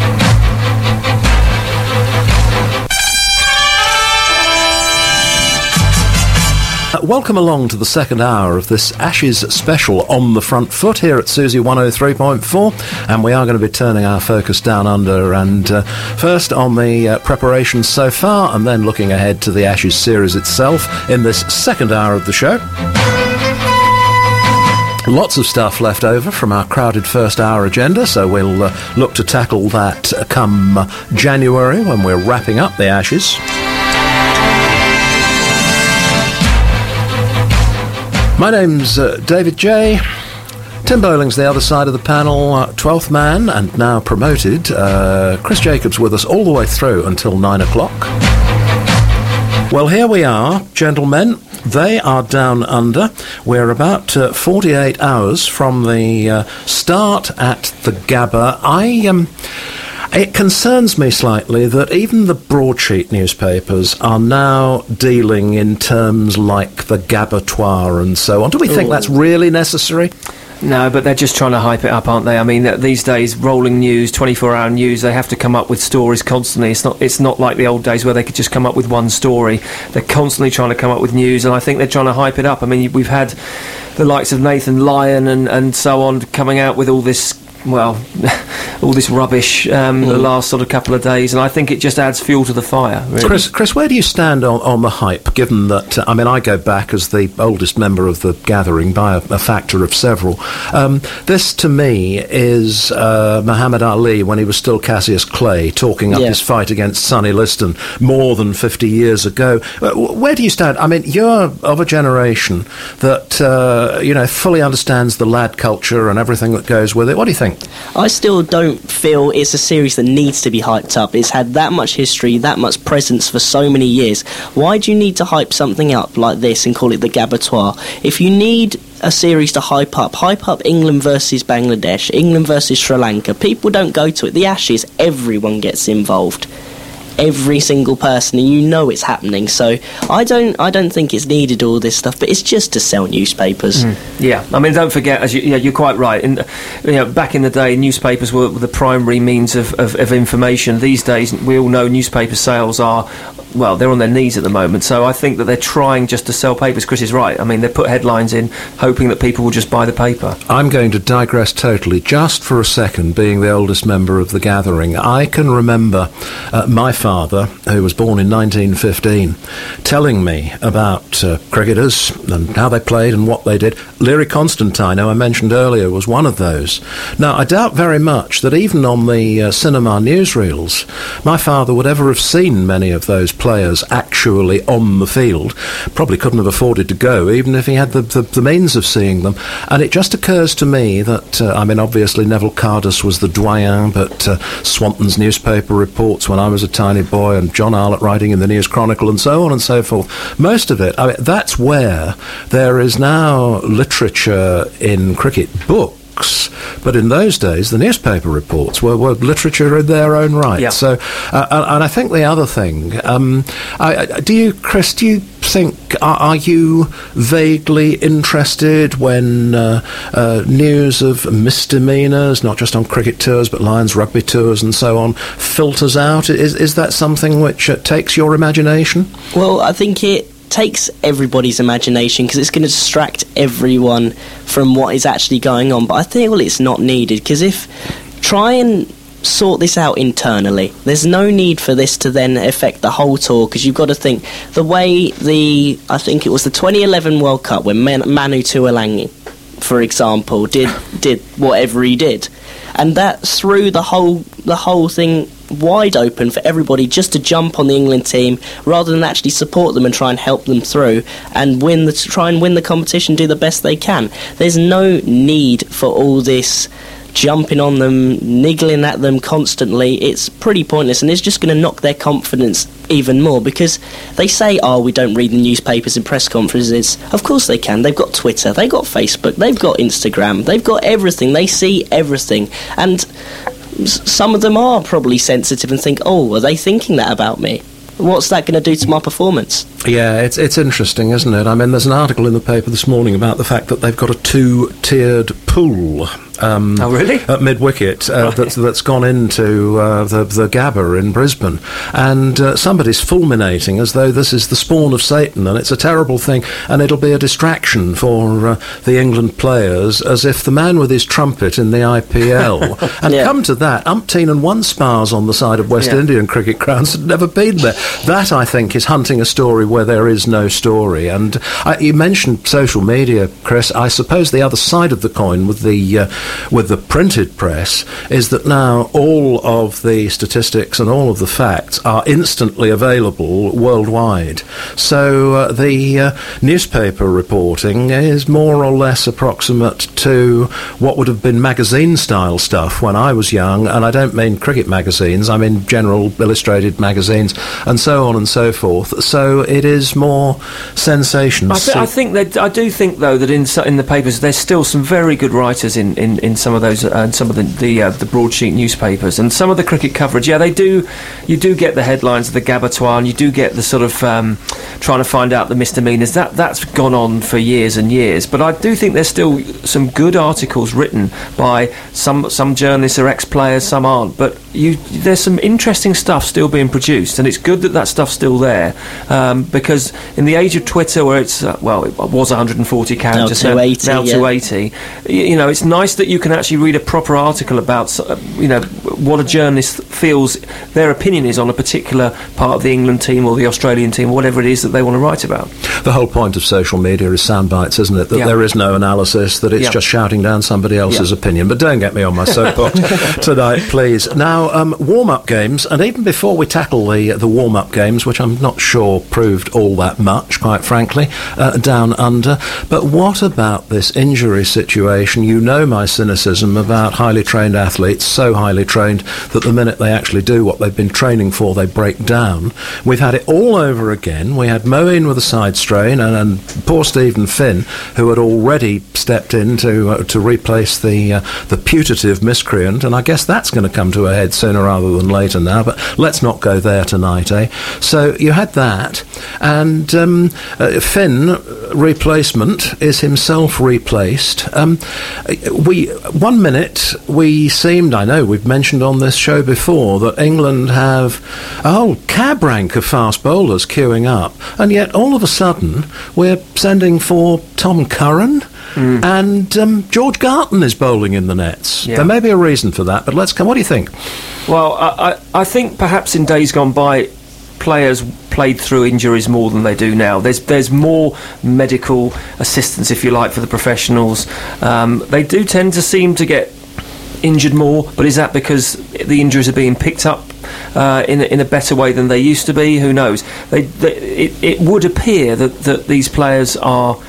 Speaker 1: Welcome along to the second hour of this Ashes special On the Front Foot here at Susie 103.4, and we are going to be turning our focus down under, and first on the preparations so far, and then looking ahead to the Ashes series itself in this second hour of the show. Lots of stuff left over from our crowded first hour agenda, so we'll look to tackle that come January when we're wrapping up the Ashes. My name's David J. Tim Bowling's the other side of the panel, 12th man and now promoted. Chris Jacobs with us all the way through until 9 o'clock. Well, here we are, gentlemen. They are down under. We're about 48 hours from the start at the Gabba. It concerns me slightly that even the broadsheet newspapers are now dealing in terms like the Gabbatoir and so on. Do we think that's really necessary?
Speaker 2: No, but they're just trying to hype it up, aren't they? I mean, these days, rolling news, 24-hour news, they have to come up with stories constantly. It's not like the old days where they could just come up with one story. They're constantly trying to come up with news, and I think they're trying to hype it up. I mean, we've had the likes of Nathan Lyon and so on coming out with all this, well, all this rubbish the last sort of couple of days, and I think it just adds fuel to the fire, really.
Speaker 1: Chris, where do you stand on the hype, given that, I go back as the oldest member of the gathering by a factor of several. This, to me, is Muhammad Ali when he was still Cassius Clay, talking up his fight against Sonny Liston more than 50 years ago. Where do you stand? I mean, you're of a generation that, fully understands the lad culture and everything that goes with it. What do you think?
Speaker 3: I still don't feel it's a series that needs to be hyped up. It's had that much history, that much presence for so many years. Why do you need to hype something up like this and call it the Gabbatoir? If you need a series to hype up England versus Bangladesh, England versus Sri Lanka. People don't go to it. The Ashes, everyone gets involved. Every single person, and you know it's happening. So I don't think it's needed, all this stuff, but it's just to sell newspapers.
Speaker 2: Yeah, I mean, don't forget, you're quite right. Back in the day, newspapers were the primary means of information. These days, we all know newspaper sales are, well, they're on their knees at the moment. So I think that they're trying just to sell papers. Chris is right. I mean, they put headlines in, hoping that people will just buy the paper.
Speaker 1: I'm going to digress totally, just for a second, being the oldest member of the gathering. I can remember my father, who was born in 1915, telling me about cricketers and how they played and what they did. Leary Constantine, who I mentioned earlier, was one of those. Now, I doubt very much that even on the cinema newsreels, my father would ever have seen many of those players actually on the field. Probably couldn't have afforded to go, even if he had the means of seeing them. And it just occurs to me that, obviously Neville Cardus was the doyen, but Swanton's newspaper reports when I was a tiny Danny Boy and John Arlott writing in the News Chronicle and so on and so forth. Most of it, I mean, that's where there is now literature in cricket books. But in those days, the newspaper reports were literature in their own right.
Speaker 2: Yeah.
Speaker 1: So, and I think the other thing, Chris, do you think, are you vaguely interested when news of misdemeanours, not just on cricket tours, but Lions rugby tours and so on, filters out? Is that something which takes your imagination?
Speaker 3: Well, I think it takes everybody's imagination because it's going to distract everyone from what is actually going on. But I think, well, it's not needed, because try and sort this out internally. There's no need for this to then affect the whole tour, because you've got to think the way I think it was the 2011 World Cup when Manu Tuilagi, for example, did whatever he did, and that threw the whole thing wide open for everybody just to jump on the England team rather than actually support them and try and help them through and try and win the competition, do the best they can. There's no need for all this jumping on them, niggling at them constantly. It's pretty pointless, and it's just going to knock their confidence even more, because they say, we don't read the newspapers and press conferences. Of course they can. They've got Twitter, they've got Facebook, they've got Instagram, they've got everything. They see everything, and some of them are probably sensitive and think, are they thinking that about me? What's that going to do to my performance?
Speaker 1: Yeah, it's interesting, isn't it? I mean, there's an article in the paper this morning about the fact that they've got a 2-tiered pool.
Speaker 2: Really?
Speaker 1: At mid-wicket,
Speaker 2: Right.
Speaker 1: that's gone into the Gabba in Brisbane. And somebody's fulminating as though this is the spawn of Satan, and it's a terrible thing, and it'll be a distraction for the England players, as if the man with his trumpet in the IPL. And come to that, umpteen and one spars on the side of West Indian cricket grounds had never been there. That, I think, is hunting a story where there is no story. And you mentioned social media, Chris. I suppose the other side of the coin with the printed press is that now all of the statistics and all of the facts are instantly available worldwide. So the newspaper reporting is more or less approximate to what would have been magazine-style stuff when I was young, and I don't mean cricket magazines, I mean general illustrated magazines and so on and so forth. So it is more sensation.
Speaker 2: I do think though that in the papers there's still some very good writers in some of those and some of the broadsheet newspapers, and some of the cricket coverage. Yeah, they do. You do get the headlines of the Gabatoir, and you do get the sort of trying to find out the misdemeanours. That's gone on for years and years. But I do think there's still some good articles written by some journalists are ex-players, some aren't. But there's some interesting stuff still being produced, and it's good that stuff's still there, because in the age of Twitter, where it's it was 140 characters, now 280. It's nice that you can actually read a proper article about what a journalist feels their opinion is on a particular part of the England team or the Australian team, or whatever it is that they want to write about.
Speaker 1: The whole point of social media is sound bites, isn't it? That there is no analysis, that it's just shouting down somebody else's opinion. But don't get me on my soapbox tonight, please. Now, warm-up games, and even before we tackle the warm-up games, which I'm not sure proved all that much, quite frankly, down under, but what about this injury situation? You know my cynicism about highly trained athletes, so highly trained that the minute they actually do what they've been training for, they break down. We've had it all over again. We had Moeen with a side strain, and poor Stephen Finn, who had already stepped in to replace the putative miscreant, and I guess that's going to come to a head sooner rather than later now, but let's not go there tonight, eh? So you had that, and Finn, replacement, is himself replaced. 1 minute we seemed, I know we've mentioned on this show before, that England have a whole cab rank of fast bowlers queuing up, and yet all of a sudden we're sending for Tom Curran, and George Garton is bowling in the nets. There may be a reason for that, but let's come. What do you think?
Speaker 2: Well, I think perhaps in days gone by, players played through injuries more than they do now. There's more medical assistance, if you like, for the professionals. They do tend to seem to get injured more, but is that because the injuries are being picked up in a better way than they used to be? Who knows? It would appear that these players are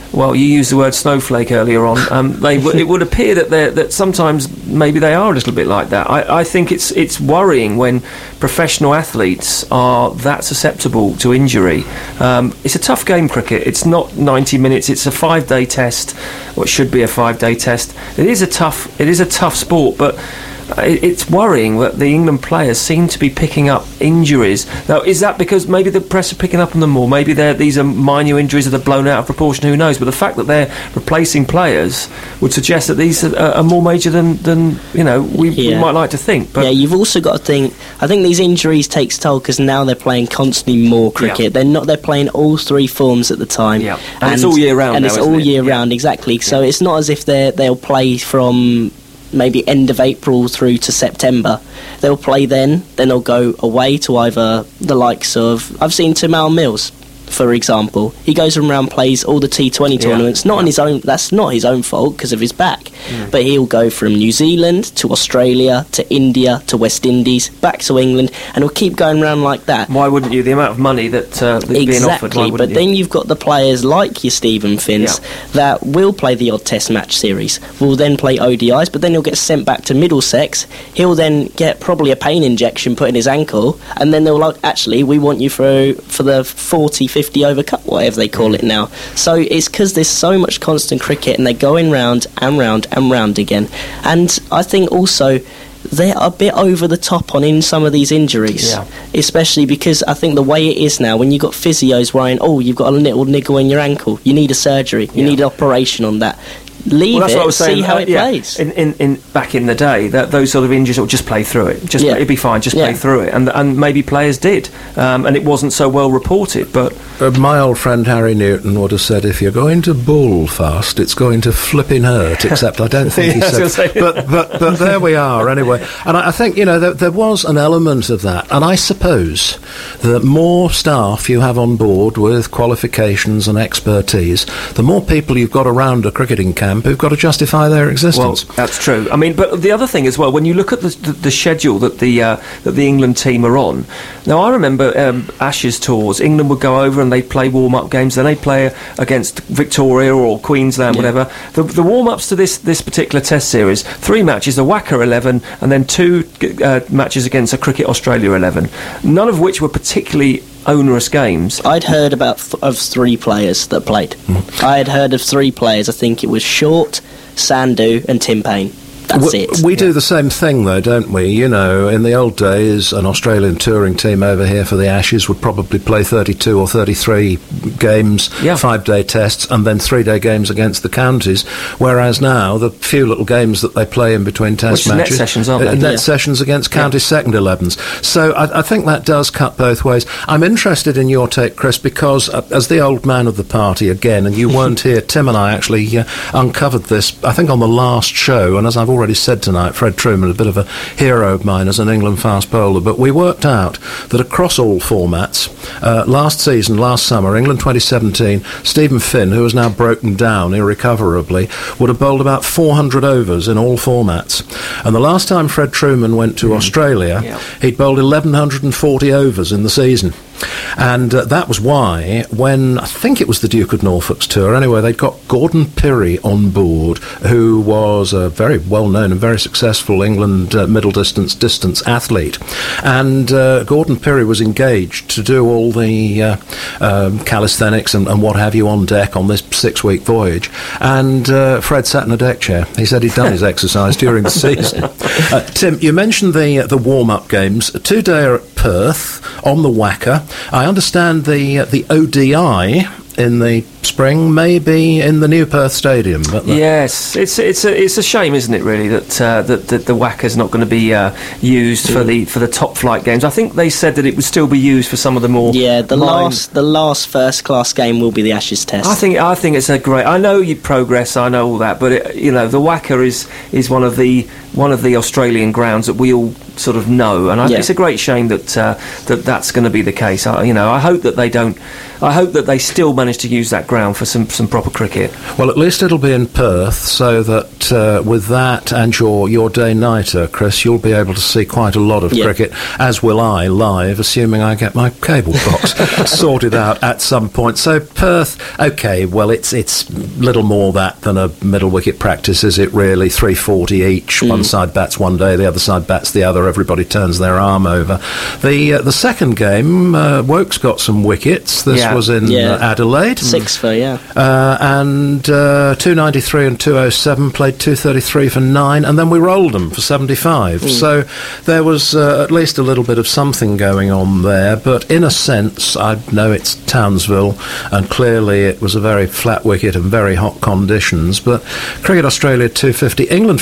Speaker 2: Well, you used the word snowflake earlier on. It would appear that sometimes maybe they are a little bit like that. I think it's worrying when professional athletes are that susceptible to injury. It's a tough game, cricket. It's not 90 minutes. It's a 5-day test, or it should be a 5-day test. It is a tough sport, but it's worrying that the England players seem to be picking up injuries. Now, is that because maybe the press are picking up on them more? Maybe these are minor injuries that are blown out of proportion, who knows? But the fact that they're replacing players would suggest that these are more major than we might like to think. But
Speaker 3: you've also got to think, I think these injuries takes toll because now they're playing constantly more cricket. They're playing all three forms at the time.
Speaker 2: Yeah. And it's all year round
Speaker 3: and
Speaker 2: now,
Speaker 3: it's all year round, exactly.
Speaker 2: Yeah.
Speaker 3: So it's not as if they'll play from maybe end of April through to September. They'll play then they'll go away to either the likes of, I've seen Tim Allen Mills, for example. He goes around, plays all the T20 tournaments, not on his own. That's not his own fault because of his back. But he'll go from New Zealand to Australia to India to West Indies, back to England, and he'll keep going around like that.
Speaker 2: Why wouldn't you? The amount of money that's being offered. Why wouldn't
Speaker 3: but then you've got the players like your Stephen Finns that will play the odd Test match series, will then play ODIs, but then he'll get sent back to Middlesex. He'll then get probably a pain injection put in his ankle, and then they'll actually, we want you for the 40-50 over cut, whatever they call it now. So it's because there's so much constant cricket and they're going round and round and round again. And I think also they're a bit over the top in some of these injuries, especially because I think the way it is now, when you've got physios worrying, you've got a little niggle in your ankle, you need a surgery, you need an operation on that. Leave it, see how it plays.
Speaker 2: In back in the day, that those sort of injuries, just play through it. It'd be fine. Just play through it, and maybe players did, and it wasn't so well reported. But
Speaker 1: my old friend Harry Newton would have said, if you're going to bowl fast, it's going to flipping hurt. Except I don't think he said. But there we are anyway. And I think there was an element of that, and I suppose the more staff you have on board with qualifications and expertise, the more people you've got around a cricketing camp who've got to justify their existence.
Speaker 2: Well, that's true. I mean, but the other thing as well, when you look at the schedule that the England team are on, now I remember Ashes tours, England would go over and they'd play warm-up games, then they'd play against Victoria or Queensland, whatever. The warm-ups to this particular Test series, 3 matches, the WACA 11, and then 2 matches against a Cricket Australia 11, none of which were particularly onerous games.
Speaker 3: I'd heard of 3 players that played. I had heard of 3 players. I think it was Short, Sandhu and Tim Payne. That's it.
Speaker 1: We do the same thing, though, don't we? In the old days, an Australian touring team over here for the Ashes would probably play 32 or 33 games, 5-day tests, and then 3-day games against the counties. Whereas now, the few little games that they play in between test matches,
Speaker 2: net sessions, aren't they?
Speaker 1: Net sessions against county second 11s. So I think that does cut both ways. I'm interested in your take, Chris, because as the old man of the party again, and you weren't here, Tim and I actually uncovered this, I think, on the last show, and as I've already said tonight, Fred Trueman, a bit of a hero of mine as an England fast bowler, but we worked out that across all formats, last summer, England 2017, Stephen Finn, who has now broken down irrecoverably, would have bowled about 400 overs in all formats. And the last time Fred Trueman went to Australia, he'd bowled 1,140 overs in the season. And that was why, when I think it was the Duke of Norfolk's tour, anyway, they'd got Gordon Pirrie on board, who was a very well-known and very successful England middle distance athlete. And Gordon Pirrie was engaged to do all the calisthenics and what have you on deck on this 6-week voyage. And Fred sat in a deck chair. He said he'd done his exercise during the season. Tim, you mentioned the warm-up games. 2-day at Perth on the WACA. I understand the ODI in the spring may be in the new Perth Stadium.
Speaker 2: Yes, it's a shame, isn't it? Really, that the WACA's not going to be used for the top flight games. I think they said that it would still be used for some of the more
Speaker 3: the last first class game will be the Ashes Test.
Speaker 2: I think it's a great. I know you progress. I know all that, but the WACA is one of the Australian grounds that we all sort of know, and it's a great shame that that's going to be the case. I hope that they don't. I hope that they still manage to use that ground ground for some proper cricket.
Speaker 1: Well, at least it'll be in Perth, so that with that and your day-nighter, Chris, you'll be able to see quite a lot of cricket, as will I, live, assuming I get my cable box sorted out at some point. So Perth, OK, well, it's little more that than a middle wicket practice, is it really? 340 each. One side bats one day, the other side bats the other. Everybody turns their arm over. The second game, Woakes got some wickets. This was in Adelaide.
Speaker 3: 6 for,
Speaker 1: and 293 and 207, played 233 for 9, and then we rolled them for 75. So there was at least a little bit of something going on there, but in a sense, I know it's Townsville, and clearly it was a very flat wicket and very hot conditions, but Cricket Australia 250, England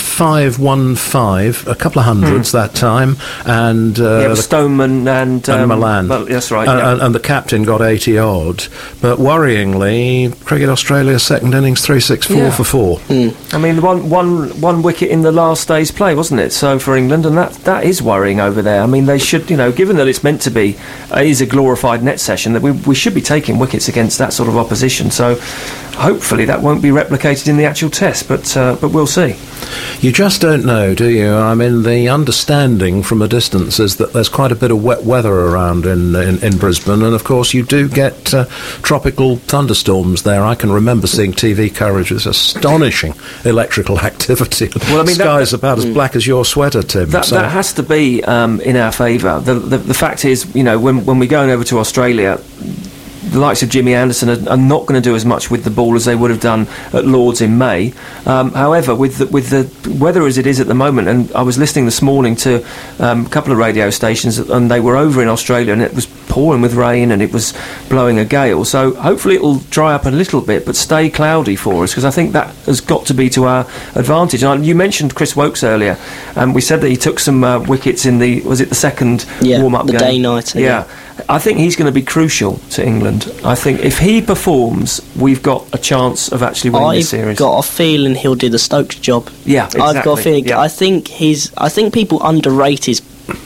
Speaker 1: 515, a couple of hundreds that time, and
Speaker 2: Stoneman and
Speaker 1: Milan.
Speaker 2: Well, that's right.
Speaker 1: And the captain got 80 odd, but worryingly, Cricket Australia second innings 364 for 4.
Speaker 2: I mean, one wicket in the last day's play, wasn't it? So for England, and that is worrying over there. I mean, they should, given that it's meant to be, is a glorified net session, that we should be taking wickets against that sort of opposition. So hopefully that won't be replicated in the actual test, but we'll see.
Speaker 1: You just don't know, do you? I mean, the understanding from a distance is that there's quite a bit of wet weather around in Brisbane, and of course you do get tropical thunderstorms there. I can remember seeing TV coverage with astonishing electrical activity. Well, I mean, skies about as black as your sweater, Tim.
Speaker 2: That has to be in our favour. The fact is, when we're going over to Australia, the likes of Jimmy Anderson are not going to do as much with the ball as they would have done at Lord's in May. However, with the weather as it is at the moment, and I was listening this morning to a couple of radio stations, and they were over in Australia, and it was pouring with rain and it was blowing a gale. So hopefully it will dry up a little bit, but stay cloudy for us, because I think that has got to be to our advantage. And you mentioned Chris Woakes earlier, and we said that he took some wickets in the second warm-up game?
Speaker 3: The day-nighter.
Speaker 2: Yeah. I think he's going to be crucial to England. I think if he performs, we've got a chance of actually winning this series.
Speaker 3: I've got a feeling he'll do the Stokes job.
Speaker 2: Yeah, exactly.
Speaker 3: I've got a feeling. Yeah. I think people underrate his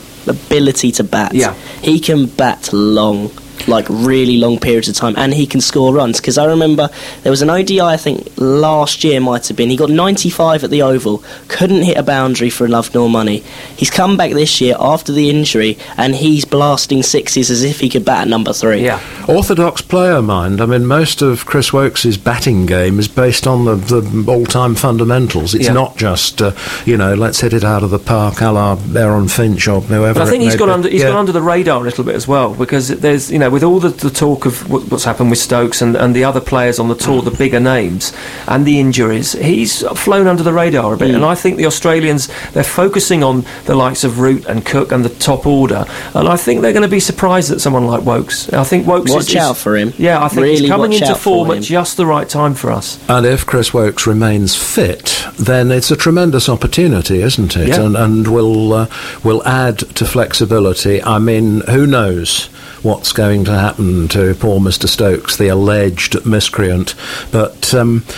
Speaker 3: ability to bat.
Speaker 2: Yeah.
Speaker 3: He can bat long, like really long periods of time, and he can score runs, because I remember there was an ODI, I think last year might have been, he got 95 at the Oval, couldn't hit a boundary for love nor money. He's come back this year after the injury, and he's blasting sixes as if he could bat at number 3.
Speaker 2: Yeah.
Speaker 1: Orthodox player mind. I mean, most of Chris Woakes' batting game is based on the all-time fundamentals. It's not just let's hit it out of the park a la Aaron Finch or whoever.
Speaker 2: But I think he's gone under the radar a little bit as well, because there's with all the talk of what's happened with Stokes and the other players on the tour, the bigger names, and the injuries, he's flown under the radar a bit. And I think the Australians, they're focusing on the likes of Root and Cook and the top order, and I think they're going to be surprised at someone like Woakes. I think Woakes
Speaker 3: watch out for him.
Speaker 2: Yeah, I think
Speaker 3: really
Speaker 2: he's coming into form at just the right time for us.
Speaker 1: And if Chris Woakes remains fit, then it's a tremendous opportunity, isn't it?
Speaker 2: Yeah.
Speaker 1: And will add to flexibility. I mean, who knows what's going to happen to poor Mr. Stokes, the alleged miscreant. But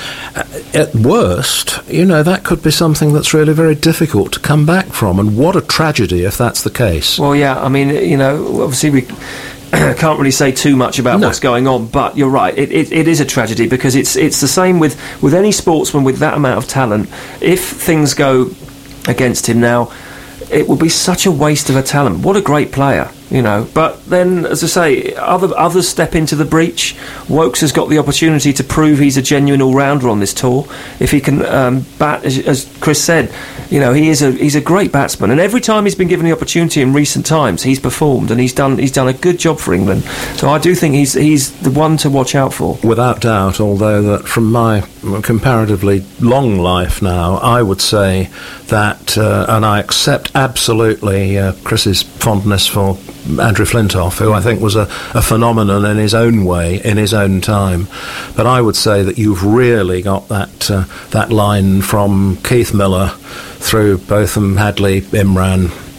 Speaker 1: at worst, that could be something that's really very difficult to come back from. And what a tragedy if that's the case.
Speaker 2: Well, yeah, I mean, obviously we can't really say too much about what's going on, but you're right, it is a tragedy, because it's the same with any sportsman with that amount of talent. If things go against him now, it would be such a waste of a talent. What a great player, But then, as I say, others step into the breach. Woakes has got the opportunity to prove he's a genuine all-rounder on this tour. If he can bat, as Chris said, he's a great batsman. And every time he's been given the opportunity in recent times, he's performed, and he's done a good job for England. So I do think he's the one to watch out for.
Speaker 1: Without doubt, although that from my comparatively long life now, I would say that, and I accept absolutely Chris's fondness for Andrew Flintoff, who I think was a phenomenon in his own way, in his own time. But I would say that you've really got that line from Keith Miller through Botham, Hadley, Imran,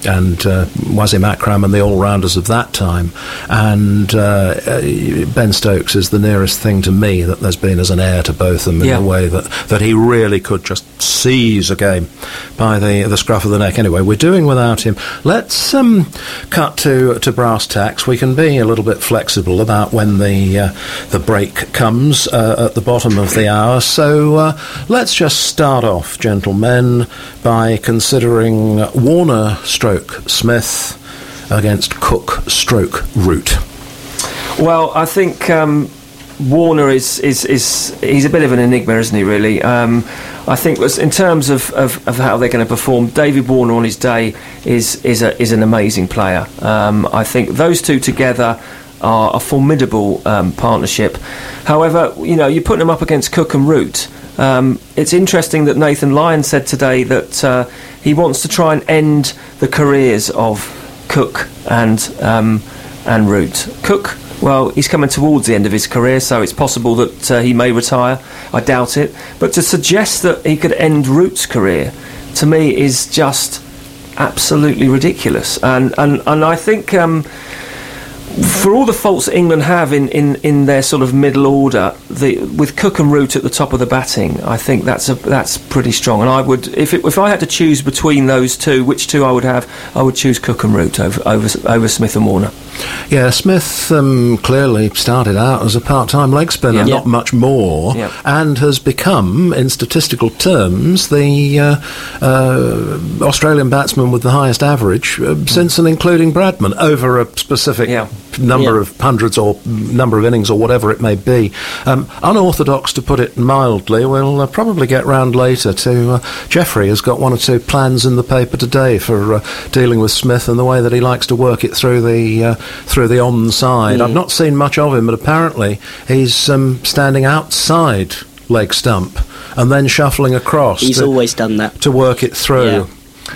Speaker 1: Wasim Akram and the all-rounders of that time. And Ben Stokes is the nearest thing to me that there's been as an heir to both of them in a way that he really could just seize a game by the scruff of the neck. Anyway, we're doing without him. Let's cut to brass tacks. We can be a little bit flexible about when the break comes at the bottom of the hour. So let's just start off, gentlemen, by considering Warner stroke Smith against Cook stroke Root.
Speaker 2: Well, I think Warner is he's a bit of an enigma, isn't he, really? I think in terms of how they're going to perform, David Warner on his day is an amazing player. I think those two together are a formidable partnership. However, you put them up against Cook and Root. It's interesting that Nathan Lyon said today that he wants to try and end the careers of Cook and Root. Cook, well, he's coming towards the end of his career, so it's possible that he may retire. I doubt it. But to suggest that he could end Root's career, to me, is just absolutely ridiculous. And I think for all the faults that England have in their sort of middle order, with Cook and Root at the top of the batting, I think that's pretty strong. And I would, if I had to choose between those two, which two I would choose Cook and Root over Smith and Warner.
Speaker 1: Yeah, Smith clearly started out as a part-time leg spinner, not much more, and has become, in statistical terms, the Australian batsman with the highest average since and including Bradman over a specific number of hundreds or number of innings or whatever it may be. Unorthodox, to put it mildly. We'll probably get round later to Jeffrey has got one or two plans in the paper today for dealing with Smith and the way that he likes to work it through the onside. I've not seen much of him, but apparently he's standing outside leg stump and then shuffling across.
Speaker 3: He's always done that
Speaker 1: to work it through. Yeah.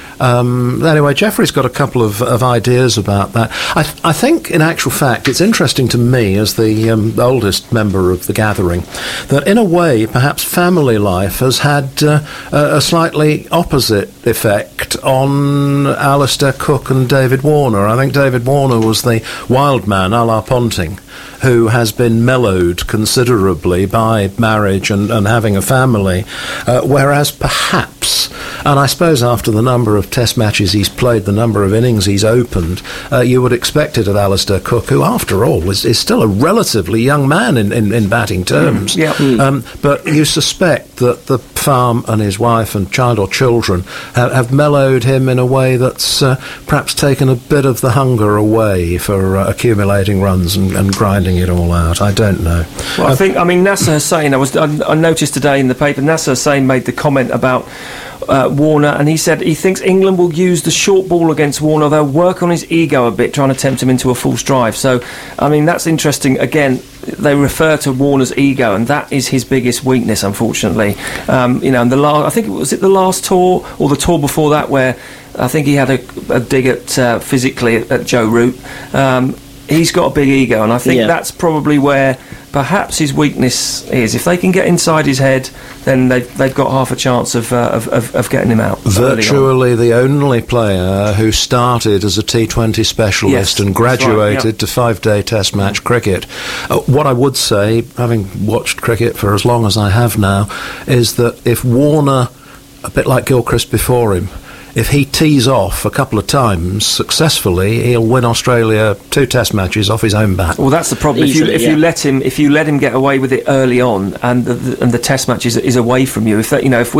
Speaker 1: Anyway, Jeffrey's got a couple of ideas about that. I think, in actual fact, it's interesting to me, as the oldest member of the gathering, that in a way, perhaps family life has had a slightly opposite effect on Alistair Cook and David Warner. I think David Warner was the wild man, a la Ponting, who has been mellowed considerably by marriage and having a family, whereas perhaps, and I suppose after the number of test matches he's played, the number of innings he's opened, you would expect it of Alistair Cook, who after all is still a relatively young man in batting terms. But you suspect that the farm and his wife and child or children have mellowed him in a way that's perhaps taken a bit of the hunger away for accumulating runs and grinding it all out. I don't know.
Speaker 2: Well, I mean, Nasser Hussain, I noticed today in the paper, Nasser Hussain made the comment about Warner, and he said he thinks England will use the short ball against Warner. They'll work on his ego a bit, trying to tempt him into a false drive. So, I mean, that's interesting. Again, they refer to Warner's ego, and that is his biggest weakness, unfortunately. And I think it was the last tour or the tour before that where I think he had a dig at physically at Joe Root. He's got a big ego, and I think that's probably where perhaps his weakness is. If they can get inside his head, then they've got half a chance of getting him out.
Speaker 1: Virtually the only player who started as a T20 specialist and graduated to 5-day test match cricket. What I would say, having watched cricket for as long as I have now, is that if Warner, a bit like Gilchrist before him, if he tees off a couple of times successfully, he'll win Australia 2 test matches off his own bat.
Speaker 2: Well, that's the problem.
Speaker 3: Easily,
Speaker 2: if you let him get away with it early on, and the test match is away from you.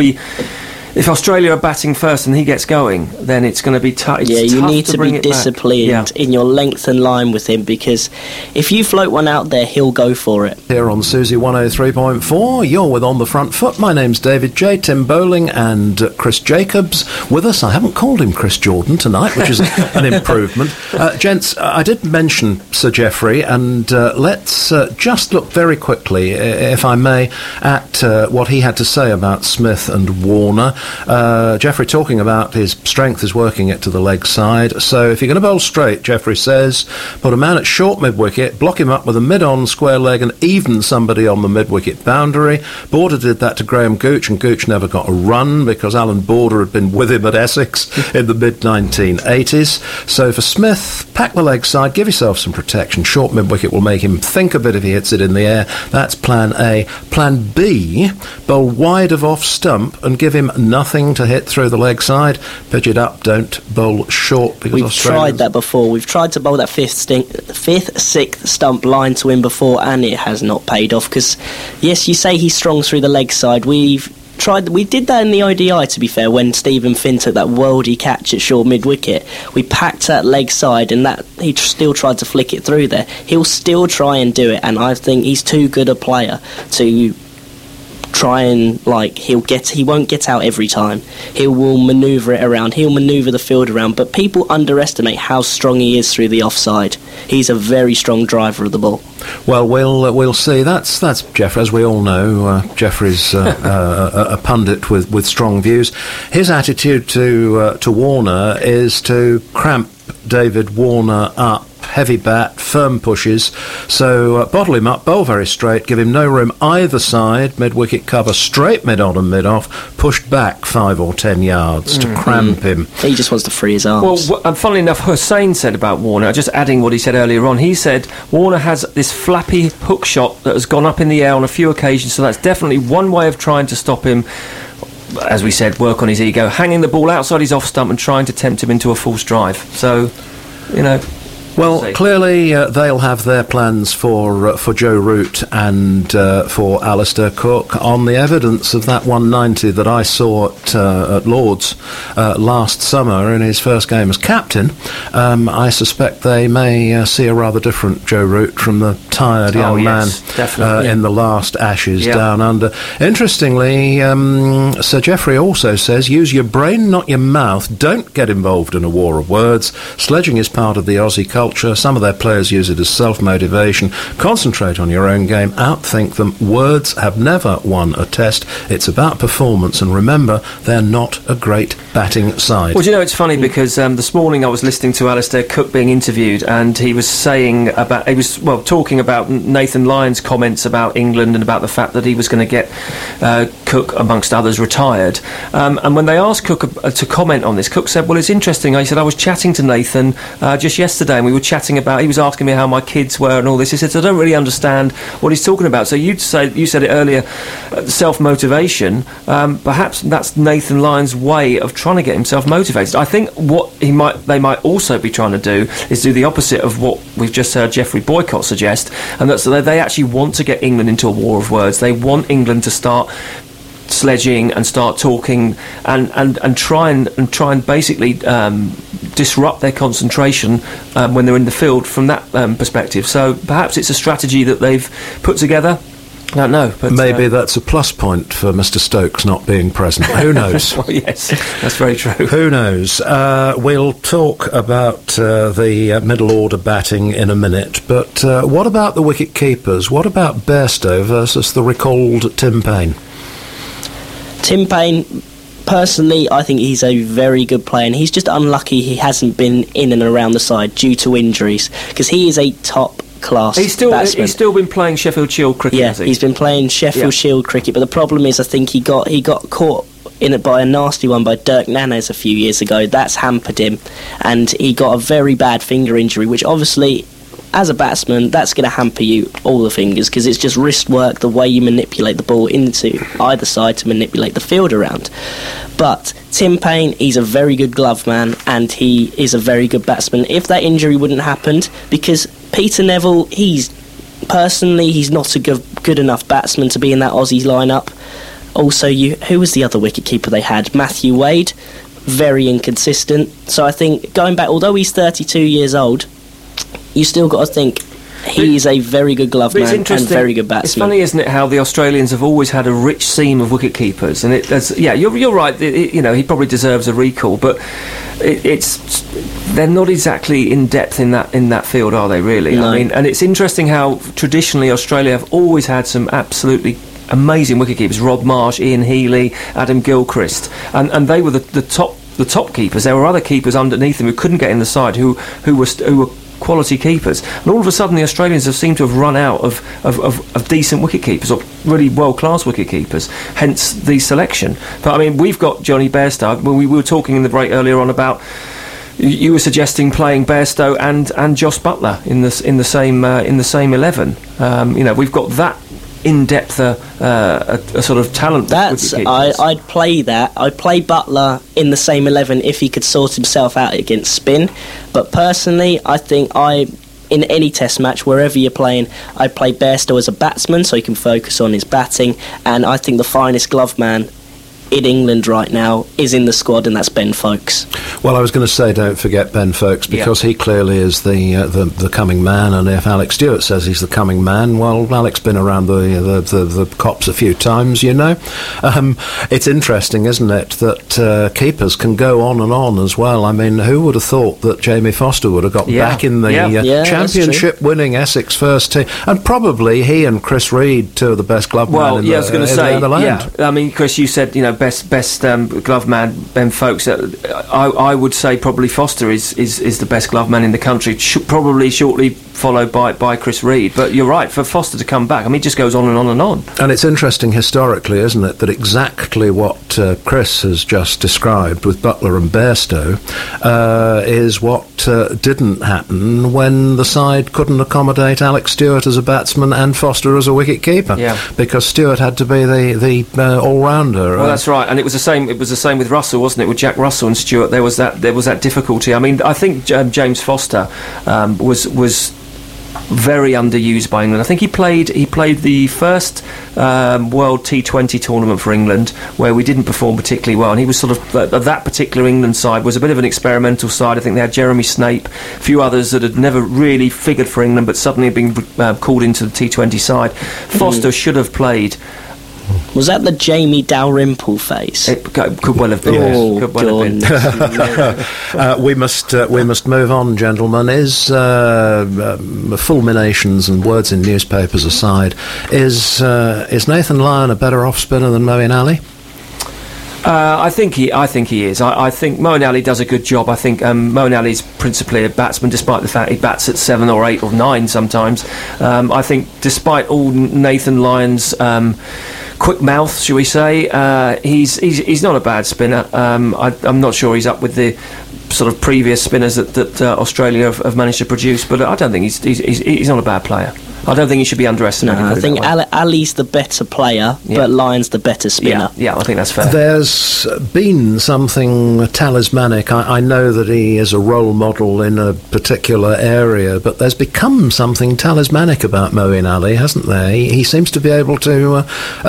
Speaker 2: If Australia are batting first and he gets going, then it's going to be tough.
Speaker 3: Yeah, you need to be disciplined in your length and line with him, because if you float one out there, he'll go for it.
Speaker 1: Here on Susie 103.4, you're with On the Front Foot. My name's David J. Tim Bowling and Chris Jacobs with us. I haven't called him Chris Jordan tonight, which is an improvement. Gents, I did mention Sir Geoffrey, and let's just look very quickly, if I may, at what he had to say about Smith and Warner. Jeffrey talking about his strength is working it to the leg side. So if you're going to bowl straight, Jeffrey says, put a man at short mid-wicket, block him up with a mid-on square leg and even somebody on the mid-wicket boundary. Border did that to Graham Gooch, and Gooch never got a run because Alan Border had been with him at Essex in the mid-1980s. So for Smith, pack the leg side, give yourself some protection. Short mid-wicket will make him think a bit if he hits it in the air. That's plan A. Plan B, bowl wide of off stump and give him nothing to hit through the leg side. Pitch it up, don't bowl short. Because
Speaker 3: we've tried that before. We've tried to bowl that fifth, sixth stump line to him before, and it has not paid off. Because, yes, you say he's strong through the leg side. We did that in the ODI, to be fair, when Stephen Finn took that worldy catch at short mid-wicket. We packed that leg side, and that he still tried to flick it through there. He'll still try and do it, and I think he's too good a player to try and, he won't get out every time. He will manoeuvre it around. He'll manoeuvre the field around, but people underestimate how strong he is through the offside. He's a very strong driver of the ball.
Speaker 1: Well, we'll see. That's Jeffrey, as we all know. Jeffrey's a pundit with strong views. His attitude to Warner is to cramp David Warner up. Heavy bat, firm pushes. So bottle him up, bowl very straight, give him no room either side, mid-wicket cover, straight mid-on and mid-off, pushed back 5 or 10 yards to cramp him.
Speaker 3: He just wants to free his arms.
Speaker 2: Well, funnily enough, Hussain said about Warner, just adding what he said earlier on, he said Warner has this flappy hook shot that has gone up in the air on a few occasions, so that's definitely one way of trying to stop him. As we said, work on his ego, hanging the ball outside his off stump and trying to tempt him into a false drive. So,
Speaker 1: Well, clearly they'll have their plans for Joe Root and for Alistair Cook on the evidence of that 190 that I saw at Lord's last summer in his first game as captain. I suspect they may see a rather different Joe Root from the tired young man in the last Ashes down under. Interestingly, Sir Geoffrey also says, use your brain, not your mouth. Don't get involved in a war of words. Sledging is part of the Aussie culture. Some of their players use it as self-motivation. Concentrate on your own game. Outthink them. Words have never won a test. It's about performance. And remember, they're not a great batting side.
Speaker 2: Well, it's funny because this morning I was listening to Alistair Cook being interviewed, and he was talking about Nathan Lyon's comments about England and about the fact that he was going to get Cook, amongst others, retired. And when they asked Cook to comment on this, Cook said, well, it's interesting. He said, I was chatting to Nathan just yesterday, and we were chatting about, he was asking me how my kids were and all this. He said, I don't really understand what he's talking about. So you said it earlier, self-motivation. Perhaps that's Nathan Lyon's way of trying to get himself motivated. I think what they might also be trying to do is do the opposite of what we've just heard Geoffrey Boycott suggest, and that's that they actually want to get England into a war of words. They want England to start sledging and start talking and try and basically disrupt their concentration when they're in the field from that perspective. So perhaps it's a strategy that they've put together. I don't know. But
Speaker 1: maybe that's a plus point for Mr. Stokes not being present. Who knows?
Speaker 2: Well, yes, that's very true.
Speaker 1: Who knows? We'll talk about the middle order batting in a minute, but what about the wicket keepers? What about Bairstow versus the recalled Tim Paine?
Speaker 3: Tim Paine, personally, I think he's a very good player, and he's just unlucky he hasn't been in and around the side due to injuries, because he is a top-class batsman.
Speaker 2: He's still been playing Sheffield Shield cricket,
Speaker 3: yeah, he's been playing Sheffield Shield cricket, but the problem is I think he got caught in it by a nasty one by Dirk Nannes a few years ago. That's hampered him, and he got a very bad finger injury, which obviously, as a batsman, that's going to hamper you all the fingers, because it's just wrist work, the way you manipulate the ball into either side to manipulate the field around. But Tim Paine, he's a very good glove man, and he is a very good batsman. If that injury wouldn't have happened, because Peter Neville, he's not a good enough batsman to be in that Aussie lineup. Also, who was the other wicketkeeper they had? Matthew Wade, very inconsistent. So I think, going back, although he's 32 years old, you still got to think he's a very good glove man and very good batsman.
Speaker 2: It's funny, isn't it, how the Australians have always had a rich seam of wicket keepers, and you're right. He probably deserves a recall, but they're not exactly in depth in that field, are they? Really?
Speaker 3: No.
Speaker 2: I mean, and it's interesting how traditionally Australia have always had some absolutely amazing wicketkeepers: Rob Marsh, Ian Healy, Adam Gilchrist, and they were the top keepers. There were other keepers underneath them who couldn't get in the side, who were quality keepers, and all of a sudden the Australians have seemed to have run out of decent wicket keepers, or really world-class wicket keepers, hence the selection. But I mean, we've got Johnny Bairstow. When we were talking in the break earlier on about, you were suggesting playing Bairstow and Jos Buttler in the same 11. We've got that in-depth a sort of talent.
Speaker 3: I'd play that. I'd play Buttler in the same 11 if he could sort himself out against spin. But personally, I think in any test match, wherever you're playing, I'd play Bairstow as a batsman so he can focus on his batting. And I think the finest glove man in England right now is in the squad, and that's Ben Foakes.
Speaker 1: Well, I was going to say, don't forget Ben Foakes, because he clearly is the coming man, and if Alex Stewart says he's the coming man, well, Alex been around the cops a few times, you know. It's interesting, isn't it, that keepers can go on and on as well. I mean, who would have thought that Jamie Foster would have got back in the championship-winning Essex first team, and probably he and Chris Reed, two of the best glove men in the land.
Speaker 2: Yeah, I mean, Chris, you said, best glove man, Ben Foakes. I would say probably Foster is the best glove man in the country, probably shortly followed by Chris Reed. But you're right, for Foster to come back, I mean, it just goes on and on and on.
Speaker 1: And it's interesting historically, isn't it, that exactly what Chris has just described with Buttler and Bairstow is what didn't happen when the side couldn't accommodate Alex Stewart as a batsman and Foster as a wicket keeper, because Stewart had to be the all-rounder.
Speaker 2: Well, that's right, and it was the same with Russell, wasn't it? With Jack Russell and Stewart, there was that difficulty. I mean, I think James Foster was very underused by England. I think he played the first World T20 tournament for England, where we didn't perform particularly well, and he was sort of that particular England side was a bit of an experimental side. I think they had Jeremy Snape, a few others that had never really figured for England, but suddenly had been called into the T20 side. Foster should have played.
Speaker 3: Was that the Jamie Dalrymple phase?
Speaker 2: It could well have been.
Speaker 3: Oh,
Speaker 2: could well have been.
Speaker 1: We must move on, gentlemen. Is fulminations and words in newspapers aside, is Nathan Lyon a better off spinner than Moeen Ali?
Speaker 2: I think he is. I think Moeen Ali does a good job. I think Moeen Ali's principally a batsman, despite the fact he bats at 7 or 8 or 9 sometimes. I think, despite all Nathan Lyon's quick mouth, shall we say, he's not a bad spinner. I'm not sure he's up with the sort of previous spinners that Australia have managed to produce, but I don't think he's not a bad player. I don't think he should be underestimated.
Speaker 3: No, I think Ali's the better player, but Lyon's the better spinner.
Speaker 2: Yeah, I think that's fair.
Speaker 1: There's been something talismanic. I know that he is a role model in a particular area, but there's become something talismanic about Moeen Ali, hasn't there? He seems to be able to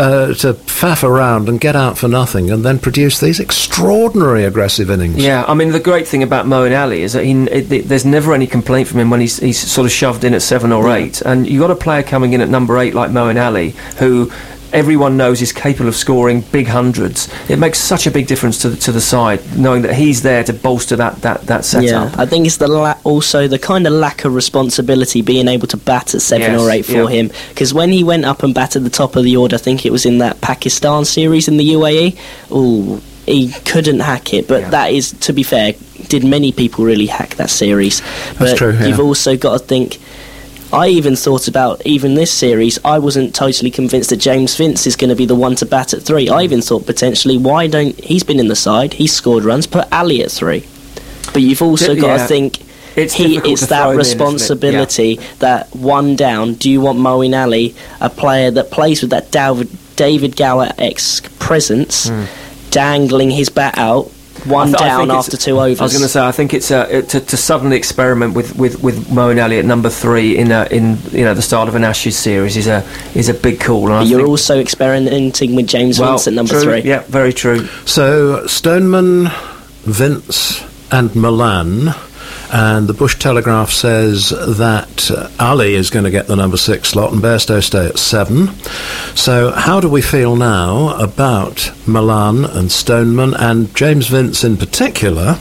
Speaker 1: faff around and get out for nothing, and then produce these extraordinary aggressive innings.
Speaker 2: Yeah, I mean, the great thing about Moeen Ali is that there's never any complaint from him when he's sort of shoved in at 7 or 8, and you've got a player coming in at number 8 like Moeen Ali, who everyone knows is capable of scoring big hundreds. It makes such a big difference to the side, knowing that he's there to bolster that setup.
Speaker 3: Yeah, I think it's also the kind of lack of responsibility being able to bat at 7 or 8 for him, because when he went up and batted the top of the order, I think it was in that Pakistan series in the UAE, he couldn't hack it, but that is, to be fair, did many people really hack that series?
Speaker 1: That's true, yeah.
Speaker 3: You've also got to think, I even thought about, even this series, I wasn't totally convinced that James Vince is going to be the one to bat at 3. I even thought potentially, he's been in the side, he's scored runs, put Ali at 3. But you've also got to think, it's that responsibility that one down, do you want Moeen Ali, a player that plays with that David Gower-esque presence, dangling his bat out, one down after 2 overs.
Speaker 2: I was going to say, I think it's to suddenly experiment with Moeen Ali at number 3 in the start of an Ashes series is a big call. And
Speaker 3: you're also experimenting with James Vince at number 3.
Speaker 2: Yeah, very true.
Speaker 1: So Stoneman, Vince, and Malan. And the Bush Telegraph says that Ali is going to get the number 6 slot and Bairstow stay at 7. So how do we feel now about Malan and Stoneman and James Vince in particular,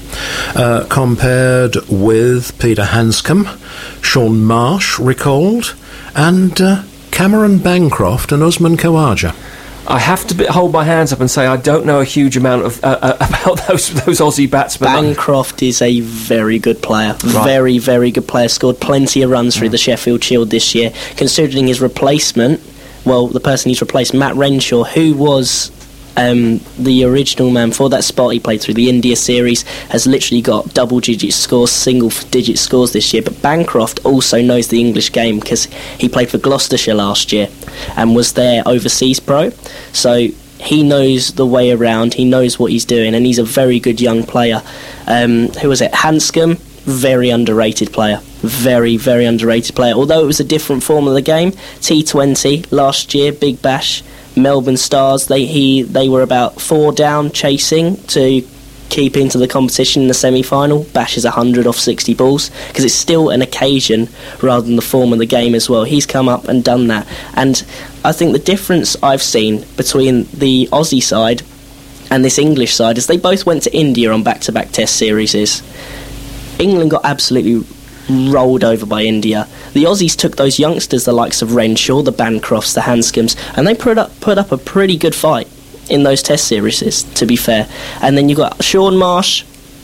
Speaker 1: compared with Peter Hanscom, Sean Marsh recalled, and Cameron Bancroft and Usman Khawaja.
Speaker 2: I have to hold my hands up and say I don't know a huge amount of about those Aussie batsmen.
Speaker 3: Bancroft is a very good player.
Speaker 2: Right.
Speaker 3: Very, very good player. Scored plenty of runs through the Sheffield Shield this year. Considering his replacement, well, the person he's replaced, Matt Renshaw, who was the original man for that spot, he played through the India series, has literally got double-digit scores, single-digit scores this year. But Bancroft also knows the English game because he played for Gloucestershire last year and was their overseas pro. So he knows the way around, he knows what he's doing, and he's a very good young player. Who was it? Hanscom, very underrated player. Very, very underrated player. Although it was a different form of the game, T20 last year, Big Bash, Melbourne Stars, they were about 4 down chasing to keep into the competition in the semi-final. Bash is 100 off 60 balls because it's still an occasion rather than the form of the game as well. He's come up and done that, and I think the difference I've seen between the Aussie side and this English side is they both went to India on back-to-back test series. England got absolutely rolled over by India. The Aussies took those youngsters, the likes of Renshaw, the Bancrofts, the Hanscoms, and they put up a pretty good fight in those test series, to be fair. And then you've got Sean Marsh.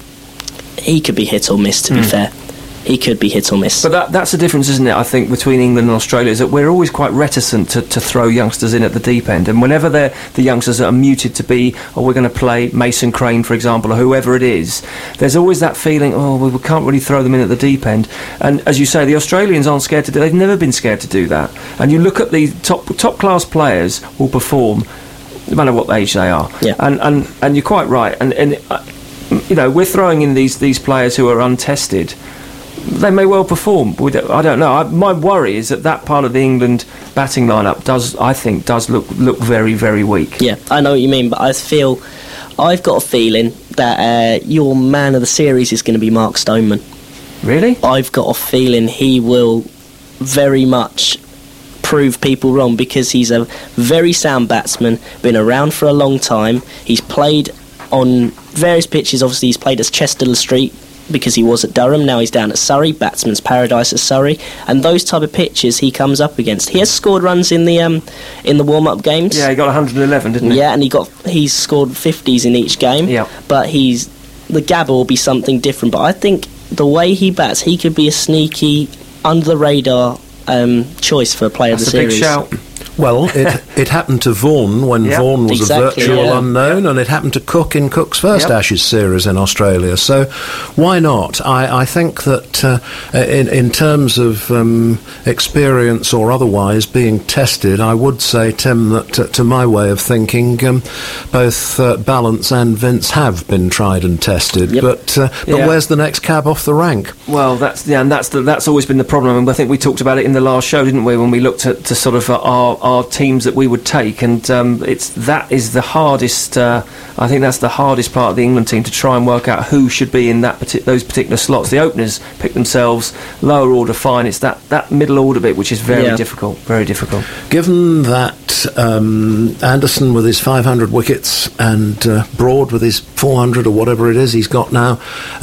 Speaker 3: He could be hit or miss, to be fair. He could be hit or miss.
Speaker 2: But that's the difference, isn't it, I think, between England and Australia, is that we're always quite reticent to throw youngsters in at the deep end. And whenever they're the youngsters that are muted to be, or we're going to play Mason Crane, for example, or whoever it is, there's always that feeling, we can't really throw them in at the deep end. And as you say, the Australians aren't scared to do. They've never been scared to do that. And you look at the top-class players will perform no matter what age they are.
Speaker 3: Yeah.
Speaker 2: And you're quite right. And you know, we're throwing in these players who are untested. They may well perform. I don't know. My worry is that part of the England batting lineup does look very, very weak.
Speaker 3: Yeah, I know what you mean, but I've got a feeling that your man of the series is going to be Mark Stoneman.
Speaker 2: Really?
Speaker 3: I've got a feeling he will very much prove people wrong because he's a very sound batsman, been around for a long time. He's played on various pitches. Obviously, he's played at Chester Street because he was at Durham. Now he's down at Surrey, batsman's paradise at Surrey, and those type of pitches he comes up against. He has scored runs in the warm-up games.
Speaker 2: Yeah, he got 111, didn't he?
Speaker 3: Yeah, and he's scored 50s in each game.
Speaker 2: Yeah.
Speaker 3: But the Gabba will be something different. But I think the way he bats, he could be a sneaky, under-the-radar choice for a player of the series.
Speaker 2: That's a big shout.
Speaker 1: Well, it happened to Vaughan when Vaughan was a virtual unknown, and it happened to Cook in Cook's first Ashes series in Australia. So why not? I think that in terms of experience or otherwise being tested, I would say, Tim, that to my way of thinking, both Ballance and Vince have been tried and tested. Yep. But where's the next cab off the rank?
Speaker 2: Well, that's always been the problem, and I think we talked about it in the last show, didn't we, when we looked at to sort of our teams that we would take, and that is the hardest. I think that's the hardest part of the England team, to try and work out who should be in those particular slots. The openers pick themselves, lower order fine. It's that middle order bit which is very difficult. Very difficult.
Speaker 1: Given that Anderson with his 500 wickets and Broad with his 400 or whatever it is he's got now